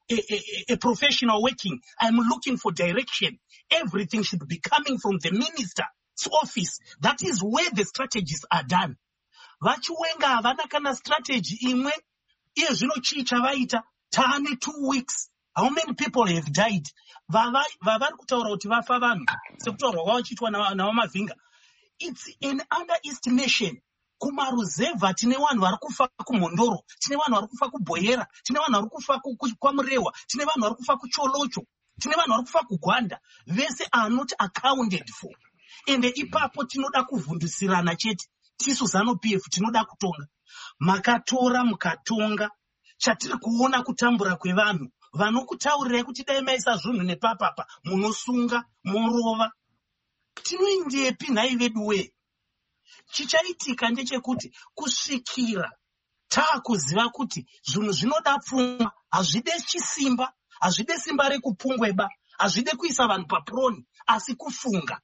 a professional working, I'm looking for direction. Everything should be coming from the minister's office. That is where the strategies are done. Vachiwenga havana kana strategy imwe. Iye zvino chii chavaita? Taane 2 weeks. How many people have died? Vavari kutaura kuti vafa vanhu sekutaurwa kwavo chiitwa navamavinga. It's an underestimation. Kumaruzevha tine vanhu vari kufa kumhondoro, tine vanhu vari kufa kubhoyera, tine vanhu vari kufa kwamurewa, tine vanhu vari kufa kucholocho, tine vanhu vari kufa kugwanda. Vese are not accounted for. Ende ipapo tinoda kuvhundusirana chete. Tisu ZANU-PF tinoda kutonga. Makatora mukatonga. Chatiri kuona kutambura kwevanhu. Vanokutaurira kuti dai maisa zvinhu nepapapa munosunga morova. Tinoendepi nhai vedu we? Chichaitika ndechekuti kusvikira taakuziva kuti zvinhu zvinoda pfungwa, hazvide chisimba, hazvide simba rekupungweba, hazvide kuisa vanhu papuroni, asi kufunga.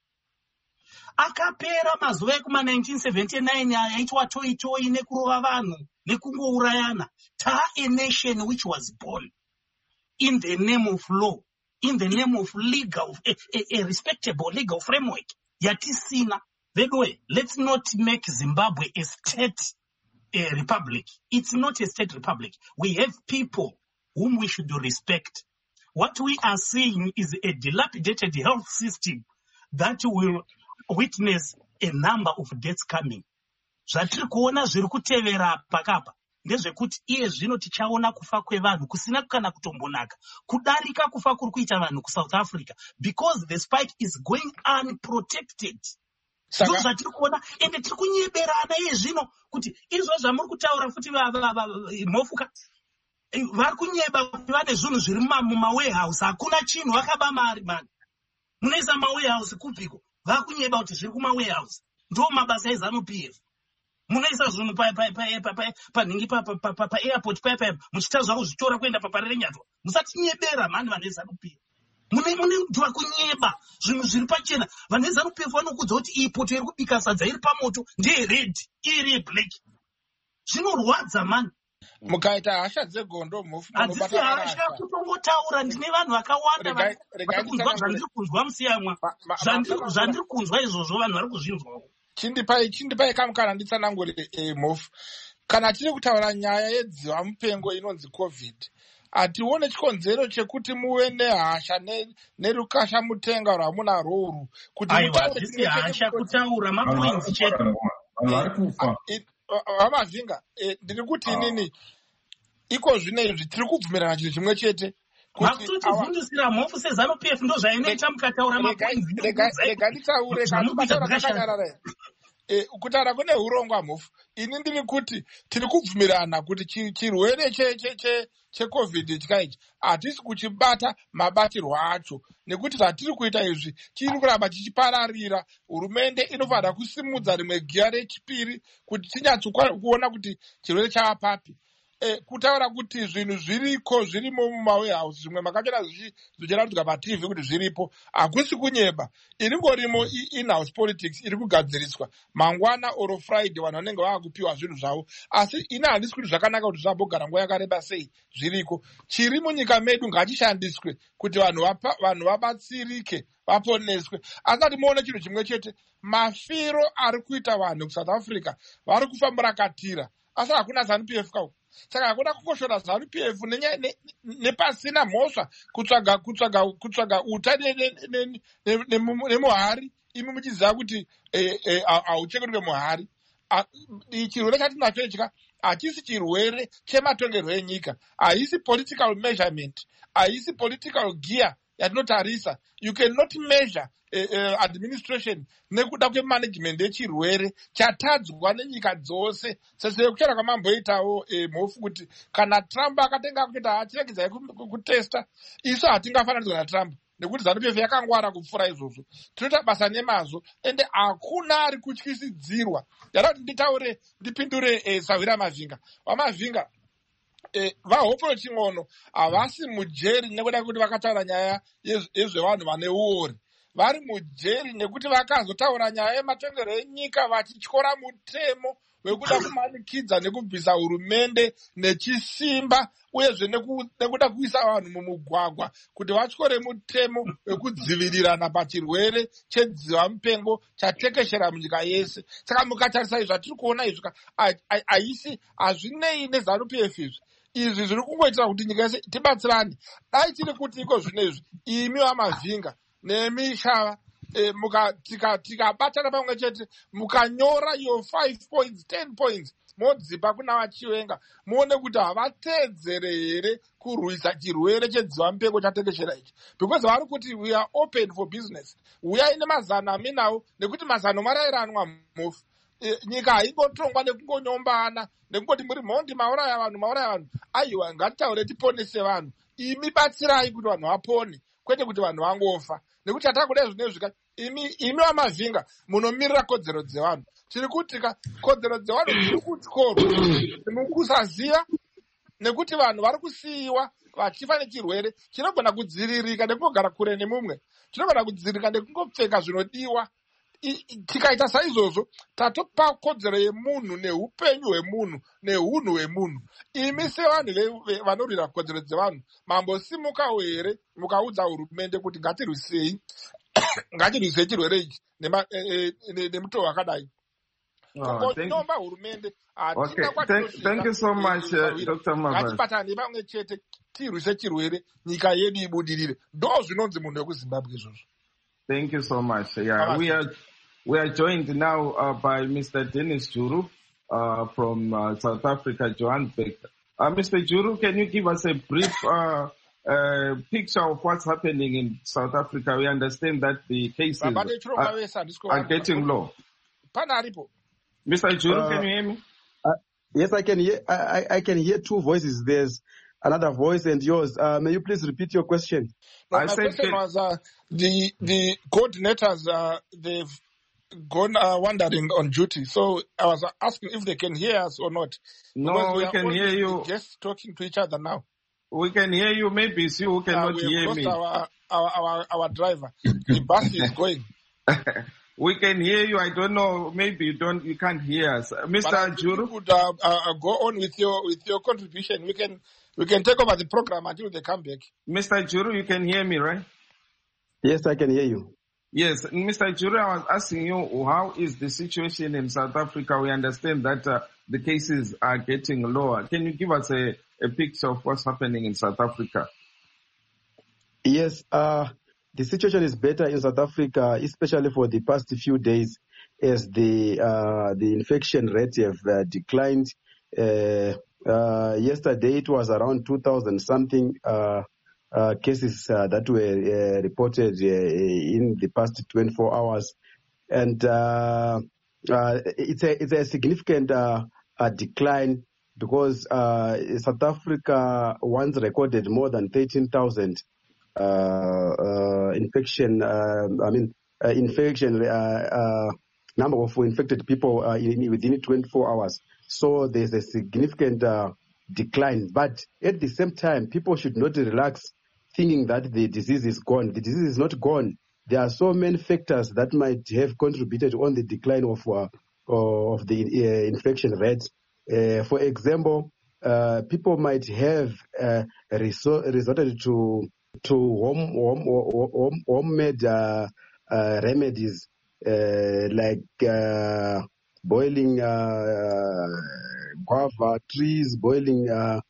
Akapera mazuva ekuma1979 yaitwa toitoi nekurova vanhu nekungourayana. A nation which was born in the name of law, in the name of legal, a respectable legal framework. Yatisina. Vedwe, let's not make Zimbabwe a state republic. It's not a state republic. We have people whom we should respect. What we are seeing is a dilapidated health system that will witness a number of deaths coming. Zvatiri kuona zviri kutevera pakapa ndezvekuti iye zvino tichaona kufa kwevanhu kusina kana kutombonaka kudarika kufa kuri kuita vanhu kuSouth Africa, because the spike is going unprotected. Ndizvo zvatiri kuona, ende tiri kunyeberana iye zvino kuti izvo zvamuri kutaura futi mofuka vari kunyeba kuti vane zvinhu zviri mumawarehouse. Hakuna chinhu vakaba mari mani. Munoisa mawarehouse kupiko? Vakunyeba kuti zviri kumawarehouse. Ndo mabasa eZANU-PF. Munoisa zvinhu panhingi pa-airport paya muchita zvavo zvitora kuenda paparerenyatwa. Musatinyebera mani vanhu veZANU-PF. munodiwa kunyeba zvinhu zviri pachena. Vanhu veZANU-PF vanokudza kuti iyi poto iri kubika sadza iri pamoto ndeyeredi, iri yeblack. Zvinorwadza mani. Mukaita hasha dzegondo hadzisi hasha kutongotaura. Ndine vanhu vakawanda varikunzwa zvandiri kunzwa musiyamwa. Zvandiri kunzwa izvozvo vanhu vari kuzvinzwawo. Chindipai kamukana nditsanangure Mofu. Kana tiri kutaura nyaya yedziva mupengo inonzi COVID, hatione chikonzero chekuti muve nehasha nerukasha mutenga rwamunarwo urwu. Kuti hadzisi hasha kutaura mapoints chete. Vamavhinga, ndiri kuti inini iko zvinezvi tiri kubvumirana chinhu chimwe chete. Makutotibvundisira Mofu seZANU-PF ndo zvainoita mukataura mapoints. Rega nditaure kakanyarara. Kutaura kune urongwa Mofu. Ini ndiri kuti tiri kubvumirana kuti chirwere cheCOVID chikaichi hatisi kuchibata mabatirwo acho, nekuti zvatiri kuita izvi chiri kuramba chichipararira. Hurumende inofanira kusimudza rimwe giya rechipiri kuti tinyatso kuona kuti chirwere chava papi. Kutaura kuti zvinhu zvirimo mumawarehouse zvimwe makachona zvichiratidzwa paTV kuti zviripo hakusi kunyeba. Iringorimo in-house politics iri kugadziriswa mangwana oro Friday vanhu vanenge vava kupiwa zvinhu zvavo. Asi ina handisi kuti zvakanaka kuti zvambogara nguva yakareba sei zviriko. Chiri munyika medu ngachishandiswe kuti vanhu vabatsirike vaponeswe. Asati muone chinhu chimwe chete, mafiro ari kuita vanhu kuSouth Africa vari kufambira katira. Asi hakuna ZANU-PF kauko. Saka hakuna kukoshora ZANU-PF nepasina mhosva kutsvaga uta nemuhari. Imi muchiziva kuti hauchengetwe muhari. Chirwere chatinacho ichika hachisi chirwere chematongerwo enyika. Haisi political measurement. Haisi political gear yatinotarisa. You cannot measure administration nekuda kwemanagement yechirwere chatadzwa nenyika dzose. Sekuchera kwamamboitawo Mofu kuti kana Trump akatenga kuita hachiregedzai kutesta, isu hatingafananidzwa naTrump nekuti ZANU-PF yakangwara kupfuura izvozvo. Tinoita basa nemazvo ende hakuna ari kutyisidzirwa. Ndada kuti nditaure ndipindure Savira Mavhinga. Wamavhinga, vaHope Ching'ono havasi mujeri nekuda kuti vakataura nyaya yezvevanhu vane uori. Vari mujeri nekuti vakazotaura nyaya yematongero enyika vachityora mutemo wekuda kumanikidza nekubvisa hurumende nechisimba, uyezve nekuda kuisa vanhu mumugwagwa kuti vatyore mutemo wekudzivirirana pachirwere chedziva mupengo chatekeshera munyika yese. Saka mukatarisa izvi zvatiri kuona izvi hazvinei neZANU-PF izvi zviri kungoitira kuti nyika yese tibatsirane. Dai tiri kuti iko zvinezvi imi Wamavhinga nemi Shava tikabatana pamwe chete mukanyora your 5 points 10 points modzipa kuna vachiwenga, muone kuti havateedzere here kurwisa chirwere chedziva mupengo chatekeshera ichi. Because vari kuti we are open for business. Uyai nemazano aminawo nekuti mazano marayiranwa Mofu. Nyika haingotongwa nekungonyombana nekungoti muri mhondi mauraya vanhu. Aiwa, ngatitaure tiponese vanhu. Imi batsirai kuti vanhu vapone, kwete kuti vanhu vangofa. Nekuti hatakuda zvinezvika imi Wamavhinga munomirira kodzero dzevanhu. Tiri kuti kodzero dzevanhu dziri kutyorwa mukusaziva, nekuti vanhu vari kusiyiwa vachifa nechirwere chinogona kudziviririka nekungogara kure nemumwe. Chinogona kudziviririka nekungopfeka zvinodiwa. Tikaita saizvozvo tatopa kodzero yemunhu neupenyu hwemunhu neunhu hwemunhu. Imi sevanhu vanorwira kodzero dzevanhu mambosimukawo here mukaudza hurumende kuti ngatirwisei chirwere ichi nemutoo wakadai. Nomba hurumende thank you so much Dr. Mavhas. Ngatibatane pamwe chete tirwise chirwere nyika yedu ibudirire. Ndo zvinonzi munhu wekuZimbabwe izvozvo. Thank you so much. Yeah, we are joined now by Mr. Dennis Juru from South Africa, Johannesburg. Mr. Juru, can you give us a brief picture of what's happening in South Africa? We understand that the cases are getting low. Mr. Juru, can you hear me? Yes, I can hear. I can hear two voices. There's another voice and yours. May you please repeat your question? No, my question was the coordinators, they've gone wandering on duty. So I was asking if they can hear us or not. No, we can hear you. Just talking to each other now. We can hear you. Maybe it's you who cannot hear me. We have lost our driver. The bus is going. We can hear you. I don't know. Maybe you can't hear us, Mr. Juru. You could go on with your contribution. We can take over the program until they come back. Mr. Juru, you can hear me, right? Yes, I can hear you. Yes, Mr. Juru, I was asking you, how is the situation in South Africa? We understand that the cases are getting lower. Can you give us a picture of what's happening in South Africa? Yes, the situation is better in South Africa, especially for the past few days, as the infection rate have declined. Yesterday it was around 2,000 something cases that were reported in the past 24 hours, and it's a significant decline, because South Africa once recorded more than 13,000 infection number of infected people within 24 hours. So there's a significant decline. But at the same time, people should not relax thinking that the disease is gone. The disease is not gone. There are so many factors that might have contributed on the decline of the infection rate. For example, people might have resorted to homemade remedies, like boiling guava trees, boiling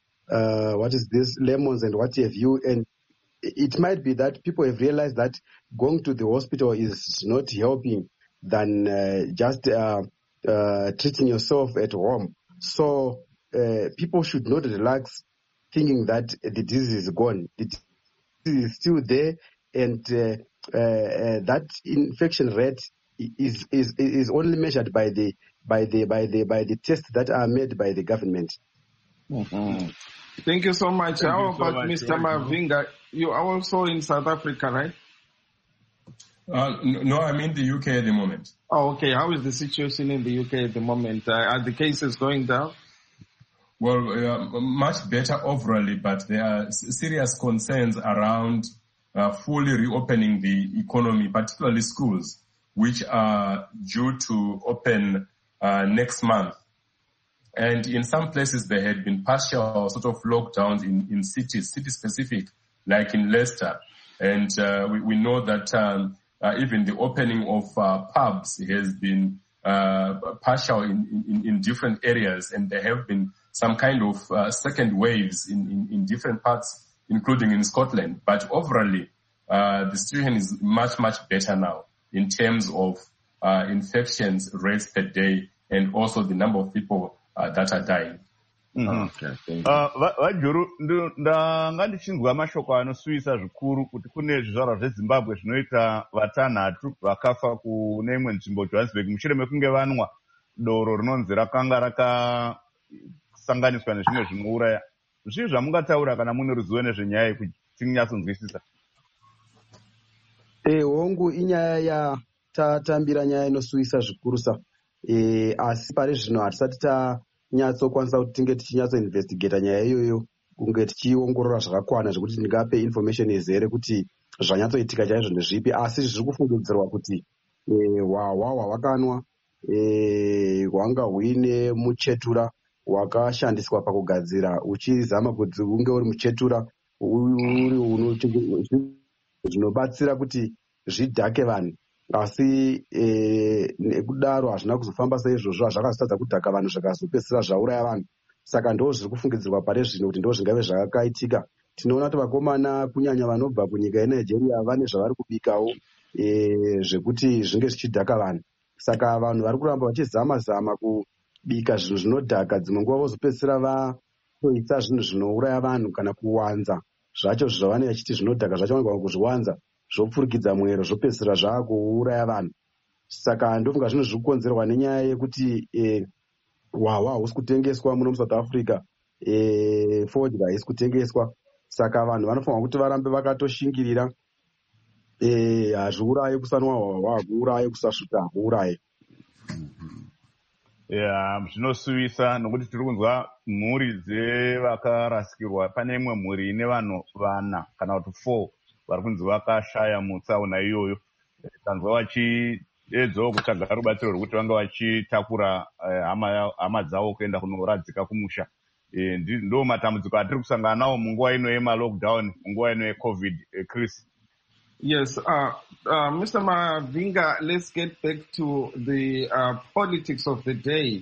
lemons and what have you. And it might be that people have realized that going to the hospital is not helping than just treating yourself at home. So people should not relax thinking that the disease is gone. The disease is still there, and that infection rate is only measured by the tests that are made by the government. Mm-hmm. Thank you so much. How about Mr. Mavinga? You are also in South Africa, right? No, I'm in the UK at the moment. Oh, okay. How is the situation in the UK at the moment? Are the cases going down? Well, much better overall, but there are serious concerns around fully reopening the economy, particularly schools, which are due to open next month. And in some places, there had been partial sort of lockdowns in cities, city-specific, like in Leicester. And we know that even the opening of pubs has been partial in different areas, and there have been some kind of second waves in different parts, including in Scotland. But overall, the situation is much, much better now in terms of infections rates per day, and also the number of people that are dying. Vajuru, ndanga ndichinzwa mashoko anosuvisa zvikuru kuti kune zvizvarwa zveZimbabwe zvinoita vatanhatu vakafa kune imwe nzvimbo Johannesburg mushure mekunge vanwa doro rinonzi rakanga rakasanganiswa nezvimwe zvinouraya. Zvii zvamungataura kana mune ruzivo nezvenyaya kuti tinyatsonzwisisa? Hongu inyaya tatambira nyaya inosuvisa zvikurusa, asi pari zvino hatisati tanyatsokwanisa kuti tinge tichinyatsoinvestigata nyaya iyoyo, kunge tichiongorora zvakakwana zvekuti ndingape information izere kuti zvanyatsoitika chaizvo ndezvipi. Asi zviri kufungidzirwa kuti hwahwa hwawakanwa hwanga huine muchetura wakashandiswa pakugadzira, uchizama kuti unge uri muchetura zvinobatsira kuti zvidhake vanhu. Asi nekudaro hazvina kuzofamba saizvozvo, hazvakazotadza kudhaka vanhu zvikazopedzisira zvauraya vanhu. Saka ndo zviri kufungidzirwa pari zvino kuti ndo zvingave zvakaitika. Tinoona kuti vakomana kunyanya vanobva kunyika yeNigeria vane zvavari kubikawo zvekuti zvinge zvichidhaka vanhu. Saka vanhu vari kuramba vachizama kubika zvinhu zvinodhaka, dzimwe nguva vozopedzisira vatoisa zvinhu zvinouraya vanhu kana kuwanza zvacho zvavanenge vachiti zvinodhaka zvacho vanogona kuzviwanza zvopfurikidza mwero zvopedzisira zvaakuuraya vanhu. Saka ndofunga zvinhu zviri kukonzerwa nenyaya yekuti hwahwa hahusi kutengeswa muno muSouth Africa, fodya haisi kutengeswa. Saka vanhu vanofanira kuti varambe vakatoshingirira, hazviuraye kusanwa hwahwa, hakuuraye kusasvuta, hakuuraye. zvinosuvisa nokuti tiri kunzwa mhuri dzevakarasikirwa. Pane imwe mhuri ine vanhu 4 kana kuti 4 vari kunzi vakashaya mutsaona iyoyo. Tanzwa vachiedzawo kutsvaga rubatsiro rwekuti vanga vachitakura hama dzavo kuenda kunoradzika kumusha. Ndo matambudziko atiri kusangana nawo munguva ino yemalockdown, munguva ino yeCovid. Chris. Yes, Mr. Mavinga, let's get back to the politics of the day.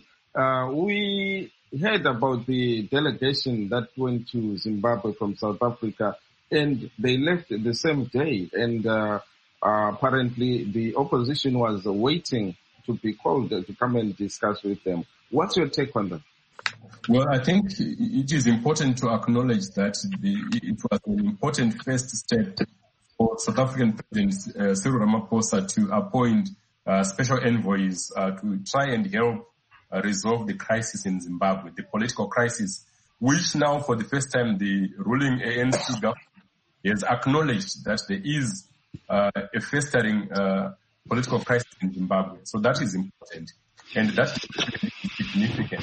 We heard about the delegation that went to Zimbabwe from South Africa, and they left the same day. And apparently the opposition was waiting to be called to come and discuss with them. What's your take on that? Well, I think it is important to acknowledge that it was an important first step for South African President Cyril Ramaphosa to appoint special envoys to try and help resolve the crisis in Zimbabwe, the political crisis, which now for the first time the ruling ANC government has acknowledged that there is a festering political crisis in Zimbabwe. So that is important, and that is significant.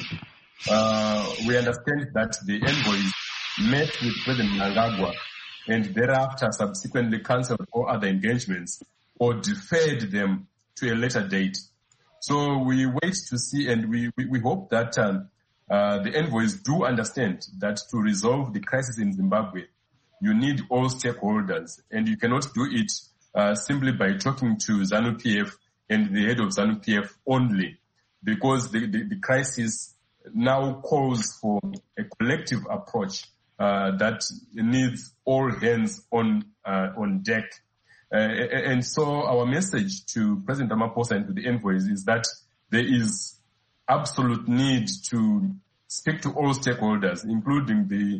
We understand that the envoys met with President Mnangagwa and thereafter subsequently cancelled all other engagements or deferred them to a later date. So we wait to see, and we hope that the envoys do understand that to resolve the crisis in Zimbabwe, you need all stakeholders, and you cannot do it simply by talking to ZANU-PF and the head of ZANU-PF only, because the crisis now calls for a collective approach that needs all hands on deck. And so our message to President Ramaphosa and to the envoys is that there is absolute need to speak to all stakeholders, including the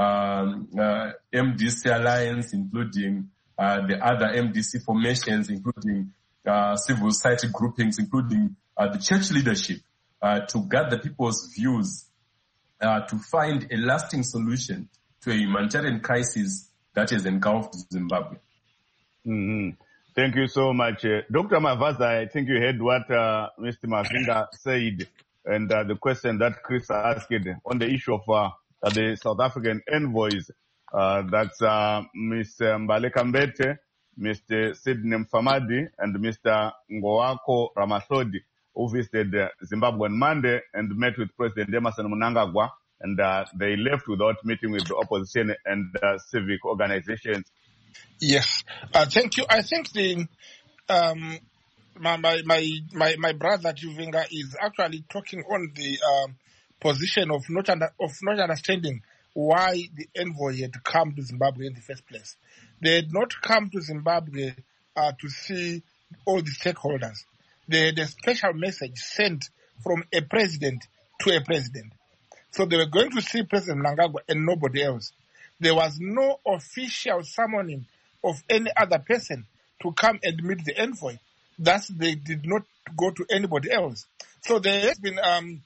MDC Alliance, including the other MDC formations, including civil society groupings, including the church leadership, to gather people's views to find a lasting solution to a humanitarian crisis that has engulfed Zimbabwe. Mm-hmm. Thank you so much. Dr. Mavaza, I think you heard what Mr. Mavinga said, and the question that Chris asked on the issue of the South African envoys. That's Ms. Mbaleka Mbete, Mr. Sidney Mfamadi, and Mr. Ngoako Ramasodi, who visited Zimbabwe on Monday and met with President Emmerson Mnangagwa, and they left without meeting with the opposition and civic organizations. Yes, thank you. I think the my brother Juvinga is actually talking on the position of not understanding why the envoy had come to Zimbabwe in the first place. They had not come to Zimbabwe to see all the stakeholders. They had a special message sent from a president to a president. So they were going to see President Mnangagwa and nobody else. There was no official summoning of any other person to come and meet the envoy. Thus, they did not go to anybody else. So there has been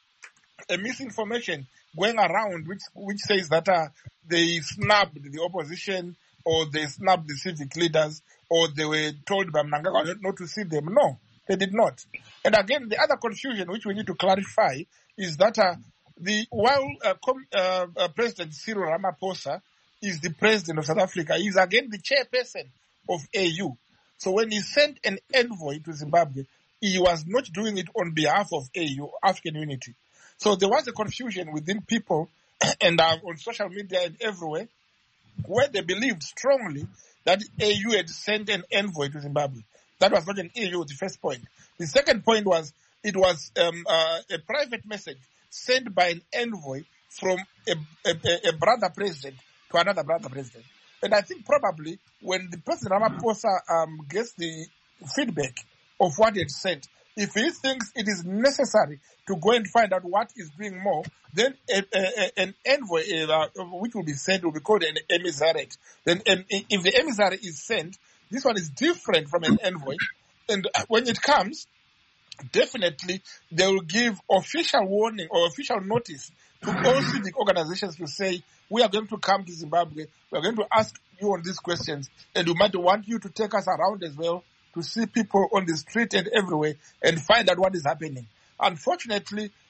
a misinformation going around which says that they snubbed the opposition, or they snubbed the civic leaders, or they were told by Mnangagwa not to see them. No, they did not. And again, the other confusion which we need to clarify is that while President Cyril Ramaphosa is the president of South Africa, he is again the chairperson of AU. So when he sent an envoy to Zimbabwe, he was not doing it on behalf of AU, African Unity. So there was a confusion within people and on social media and everywhere, where they believed strongly that AU had sent an envoy to Zimbabwe. That was not an AU, the first point. The second point was it was a private message sent by an envoy from a brother president to another brother president. And I think probably when the President Ramaphosa gets the feedback of what he had sent, if he thinks it is necessary to go and find out what is doing more, then an envoy, which will be sent, will be called an emissary. Then if the emissary is sent, this one is different from an envoy. And when it comes, definitely they will give official warning or official notice to all civic organizations to say, we are going to come to Zimbabwe, we are going to ask you on these questions, and we might want you to take us around as well to see people on the street and everywhere and find out what is happening. Unfortunately,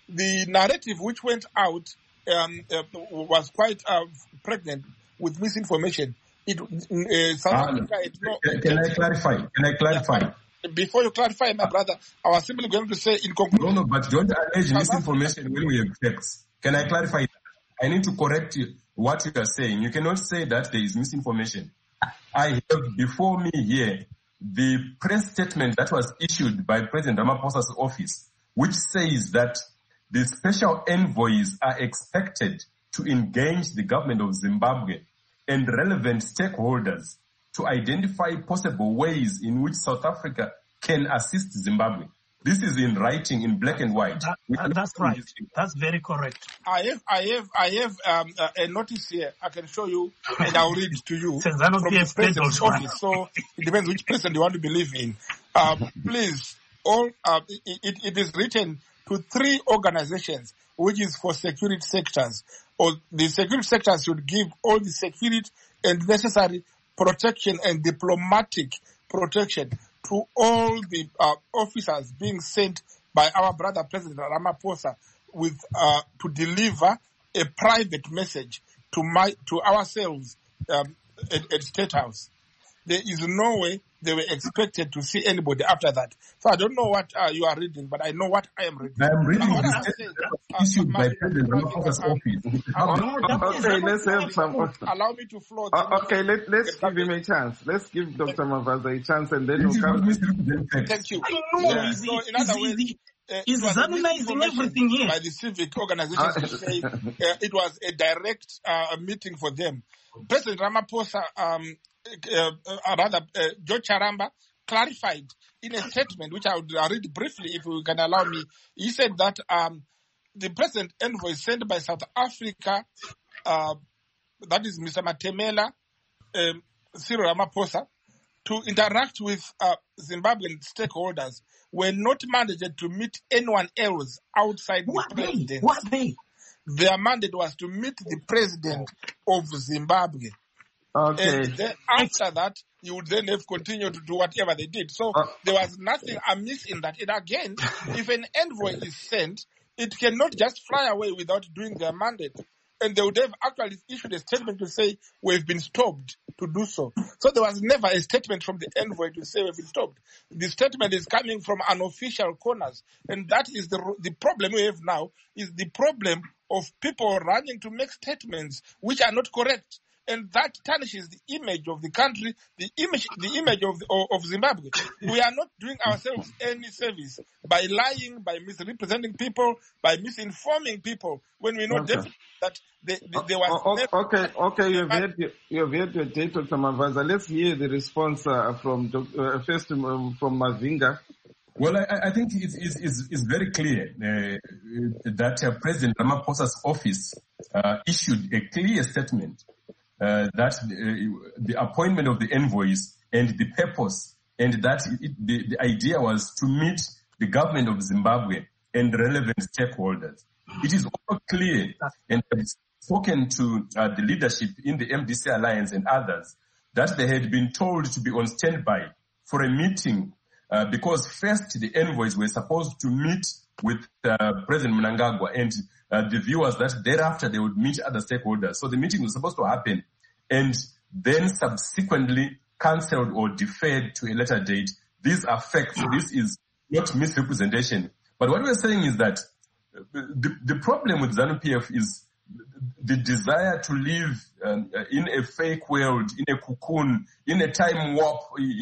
the narrative which went out was quite pregnant with misinformation. South Africa had no. Can I clarify? Yeah. Before you clarify, my brother, I was simply going to say in conclusion. No, but don't allege misinformation when we have facts. Can I clarify that? I need to correct you, what you are saying. You cannot say that there is misinformation. I have before me here the press statement that was issued by President Ramaphosa's office, which says that the special envoys are expected to engage the government of Zimbabwe and relevant stakeholders to identify possible ways in which South Africa can assist Zimbabwe. This is in writing, in black and white. That's right. That's very correct. I have a notice here. I can show you, and I'll read it to you from the president's office. So it depends which president you want to believe in. Please, it is written to 3 organizations, which is for security sectors. Or the security sectors should give all the security and necessary protection and diplomatic protection to all the officers being sent by our brother President Ramaphosa with to deliver a private message to ourselves at State House. There is no way they were expected to see anybody after that. So I don't know what you are reading, but I know what I am reading. I am reading the statement issued by President Ramaphosa's office. Okay, let's have some. Allow me to floor. Okay, let's give him a chance. Let's give Dr. Mavaza a chance, and then we'll come. Thank you. I know. Yeah. So in other words, is examinizing everything here by the civic organizations to say it was a direct meeting for them. President Ramaphosa, George Charamba, clarified in a statement, which I would read briefly if you can allow me. He said that the president envoy sent by South Africa, that is Mr. Matemela, Cyril Ramaphosa, to interact with Zimbabwean stakeholders were not mandated to meet anyone else outside the president. What they? Their mandate was to meet the president of Zimbabwe. Okay. And then after that, you would then have continued to do whatever they did. So there was nothing amiss in that. And again, if an envoy is sent, it cannot just fly away without doing their mandate. And they would have actually issued a statement to say, we've been stopped to do so. So there was never a statement from the envoy to say we've been stopped. The statement is coming from unofficial corners. And that is the problem we have now, is the problem of people running to make statements which are not correct. And that tarnishes the image of the country, the image of Zimbabwe. We are not doing ourselves any service by lying, by misrepresenting people, by misinforming people when we know definitely that there was. Okay. You have heard your date, Dr. Mavaza. Let's hear the response from Mavinga. Well, I think it's very clear that President Ramaphosa's office issued a clear statement that the appointment of the envoys and the purpose, and that the idea was to meet the government of Zimbabwe and relevant stakeholders. It is all clear, and I've spoken to the leadership in the MDC Alliance and others, that they had been told to be on standby for a meeting because first the envoys were supposed to meet with President Mnangagwa, and the view was that thereafter they would meet other stakeholders. So the meeting was supposed to happen and then subsequently cancelled or deferred to a later date. These are facts. This is not misrepresentation. But what we're saying is that the problem with ZANU-PF is the desire to live in a fake world, in a cocoon, in a time warp,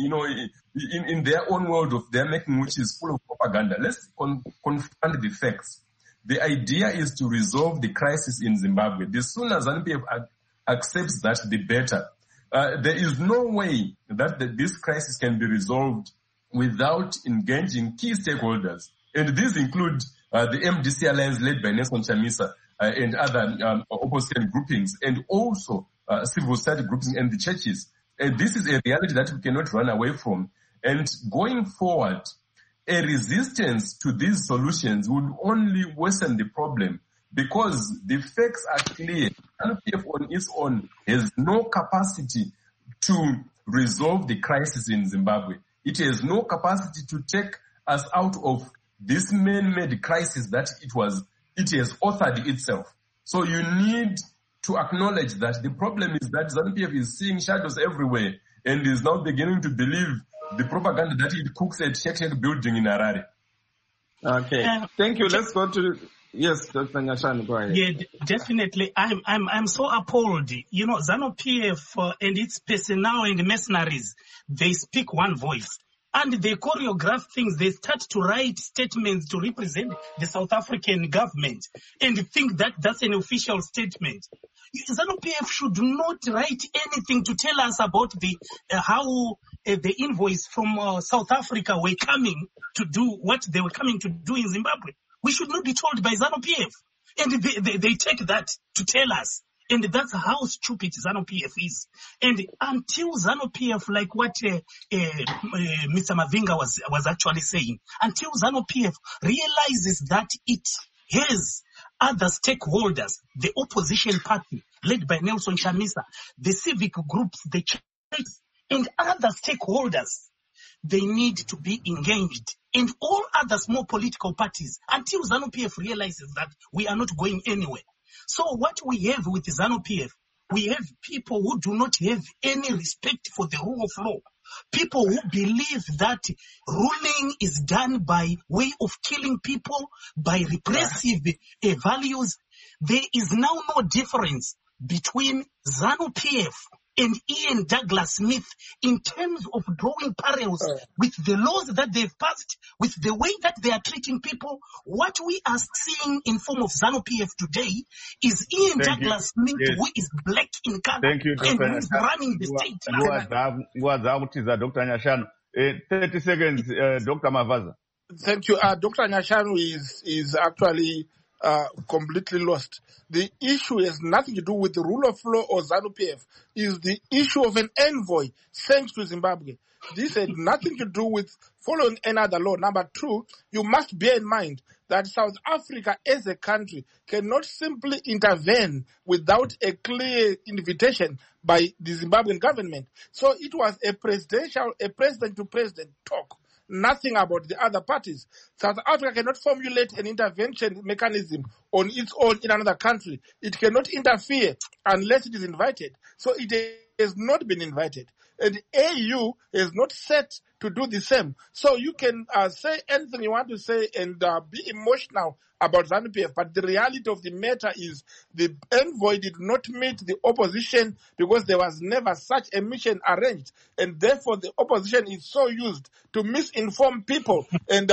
in their own world of their making, which is full of propaganda. Let's confront the facts. The idea is to resolve the crisis in Zimbabwe. The sooner ZANU-PF accepts that, the better. There is no way that this crisis can be resolved without engaging key stakeholders. And these include the MDC Alliance led by Nelson Chamisa and other opposition groupings, and also civil society groupings and the churches. And this is a reality that we cannot run away from. And going forward, a resistance to these solutions would only worsen the problem, because the facts are clear. ZANU-PF on its own has no capacity to resolve the crisis in Zimbabwe. It has no capacity to take us out of this man-made crisis that it was it has authored itself. So you need to acknowledge that the problem is that ZANU-PF is seeing shadows everywhere and is now beginning to believe the propaganda that it cooks at Sheikh building in Harare. Okay, thank you. Let's go to yes, Dr. Nyashanu, go ahead. Yeah, definitely. I'm so appalled. You know, ZANU-PF and its personnel and mercenaries, they speak one voice. And they choreograph things. They start to write statements to represent the South African government and think that that's an official statement. ZANU-PF should not write anything to tell us about how the envoys from South Africa were coming to do what they were coming to do in Zimbabwe. We should not be told by ZANU-PF. And they take that to tell us. And that's how stupid ZANU-PF is. And until ZANU-PF, like what Mr. Mavinga was actually saying, until ZANU-PF realizes that it has other stakeholders, the opposition party led by Nelson Chamisa, the civic groups, the churches, and other stakeholders, they need to be engaged. And all other small political parties, until ZANU-PF realizes that we are not going anywhere. So what we have with ZANU-PF, we have people who do not have any respect for the rule of law. People who believe that ruling is done by way of killing people, by repressive values. There is now no difference between ZANU-PF and Ian Douglas Smith in terms of drawing parallels with the laws that they've passed, with the way that they are treating people. What we are seeing in form of ZANU-PF today is Ian Douglas Smith, who is black in color and who is running the state. Dr. Nyashanu. 30 seconds, Dr. Mavaza. Thank you. Dr. Nyashanu is actually completely lost. The issue has nothing to do with the rule of law or ZANU-PF. Is the issue of an envoy sent to Zimbabwe. This had nothing to do with following another law. Number two, you must bear in mind that South Africa as a country cannot simply intervene without a clear invitation by the Zimbabwean government. So it was a president-to-president talk. Nothing about the other parties. South Africa cannot formulate an intervention mechanism on its own in another country. It cannot interfere unless it is invited. So it has not been invited. And AU is not set to do the same. So you can say anything you want to say and be emotional about ZANU-PF, but the reality of the matter is the envoy did not meet the opposition because there was never such a mission arranged, and therefore the opposition is so used to misinform people, and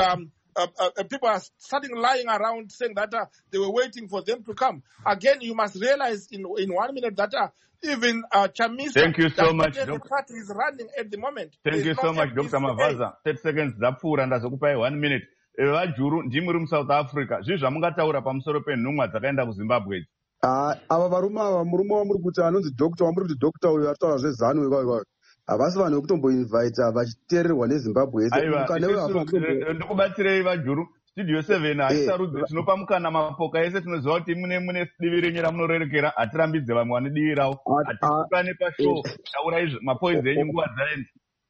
people are starting lying around saying that they were waiting for them to come. Again, you must realize in 1 minute that even Chamisa, thank you so much, the party is running at the moment. Thank you so much, Dr. Mavaza. 30 seconds, Zapfura, ndazokupai 1 minute. Vajuru ndimuri muSouth Africa. Zvizvi zvamungataura pamusoro penhumwa dzakaenda kuZimbabwe idzi. Ava varume ava murume wamuri kuti anonzi doctor, wamuri kuti doctor uyu aritaura zvezanu ikako. Havasi vanhu vekutomboinvita vachiteererwa neZimbabwe yese. Ndikubatsirei Vajuru. Studio 7 hatisarudze tinopa mukana mapoka ese tinoziva kuti mune divi renyu ramunorerekera hatirambidze vamwe vane divi ravo. Hatikane pashow taurai mapoints enyu nguva dzaenda.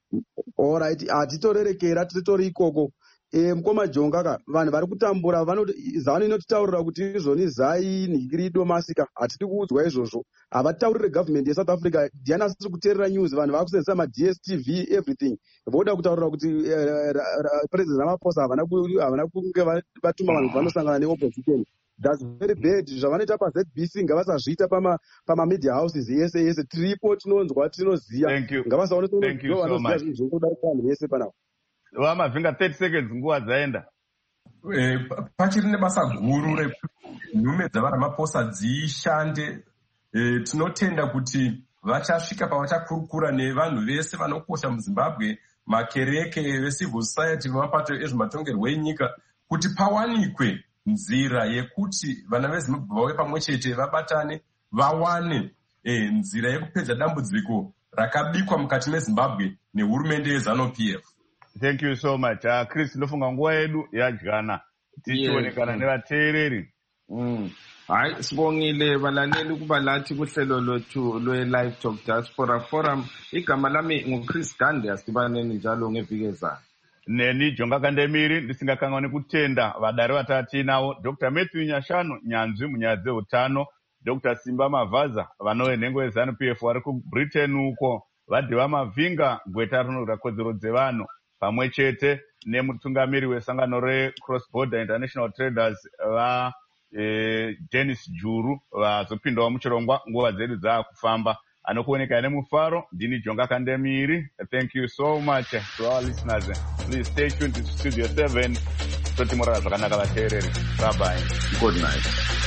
Alright, hatitorerekera titori ikoko. Mukoma Jongaka, vanhu vari kutambura ZANU inotitaurira kuti izvoni zai nhingirido masika. Hatidi kuudzwa izvozvo. Havataurire government yeSouth Africa. Ndiani asiri kuteerera news, vanhu vakusenzesa maDSTV everything. Voda kutaurira kuti President Ramaphosa havana kunge vatuma vanhu vanosangana neopposition. That's very bad. Zvavanoita paZBC ngavasazviita pamamedia houses yese tiripo tinonzwa tinoziya. Ngavasaonekwa vanoziya zvinhu zvinokudarika vanhu vese panapa. Mavinga 30 seconds nguva dzaenda. Pachiri nebasa guru renhume dzavaRamaphosa dzishande. Tinotenda kuti vachasvika pavachakurukura nevanhu vese vanokosha muZimbabwe, makereke vecivil society vemapato ezvematongerwo enyika, kuti pawanikwe nzira yekuti vana veZimbabwe vauye pamwe chete vabatane vawane nzira yekupedza dambudziko rakabikwa mukati meZimbabwe nehurumende yeZANU-PF. Thank you so much. Chris, ndofunga nguva yedu yadyana. Tichionekana nevateereri. Hayi sibongile balaleli ukuba lathi kuhlelo lwethu lwe-Live Talk Diaspora Forum. Igama lami nguChris Gandhi, asidibaneni njalo ngeviki ezayo. neni Jonga Kandemiri ndisingakanganwi kutenda vadare vatatu tinavo Dr. Matthew Nyashanu, nyanzvi munyaya dzeutano, Dr. Simba Mavhaza vanowenhengo yeZANU-PF vari kuBritain uko, Vadhiva Mavhinga gweta rinoda kodzero dzevanhu, pamwe chete nemutungamiri wesangano reCross Border International Traders Dennis Juru vazopindawo muchirongwa nguva dzedu dzaakufamba. Anokuoneka nemufaro, ndini Jonga Kandemiri. Thank you so much to our listeners. Please stay tuned to Studio 7. Toti morara zvakanaka vateereri. Bye bye. Good night.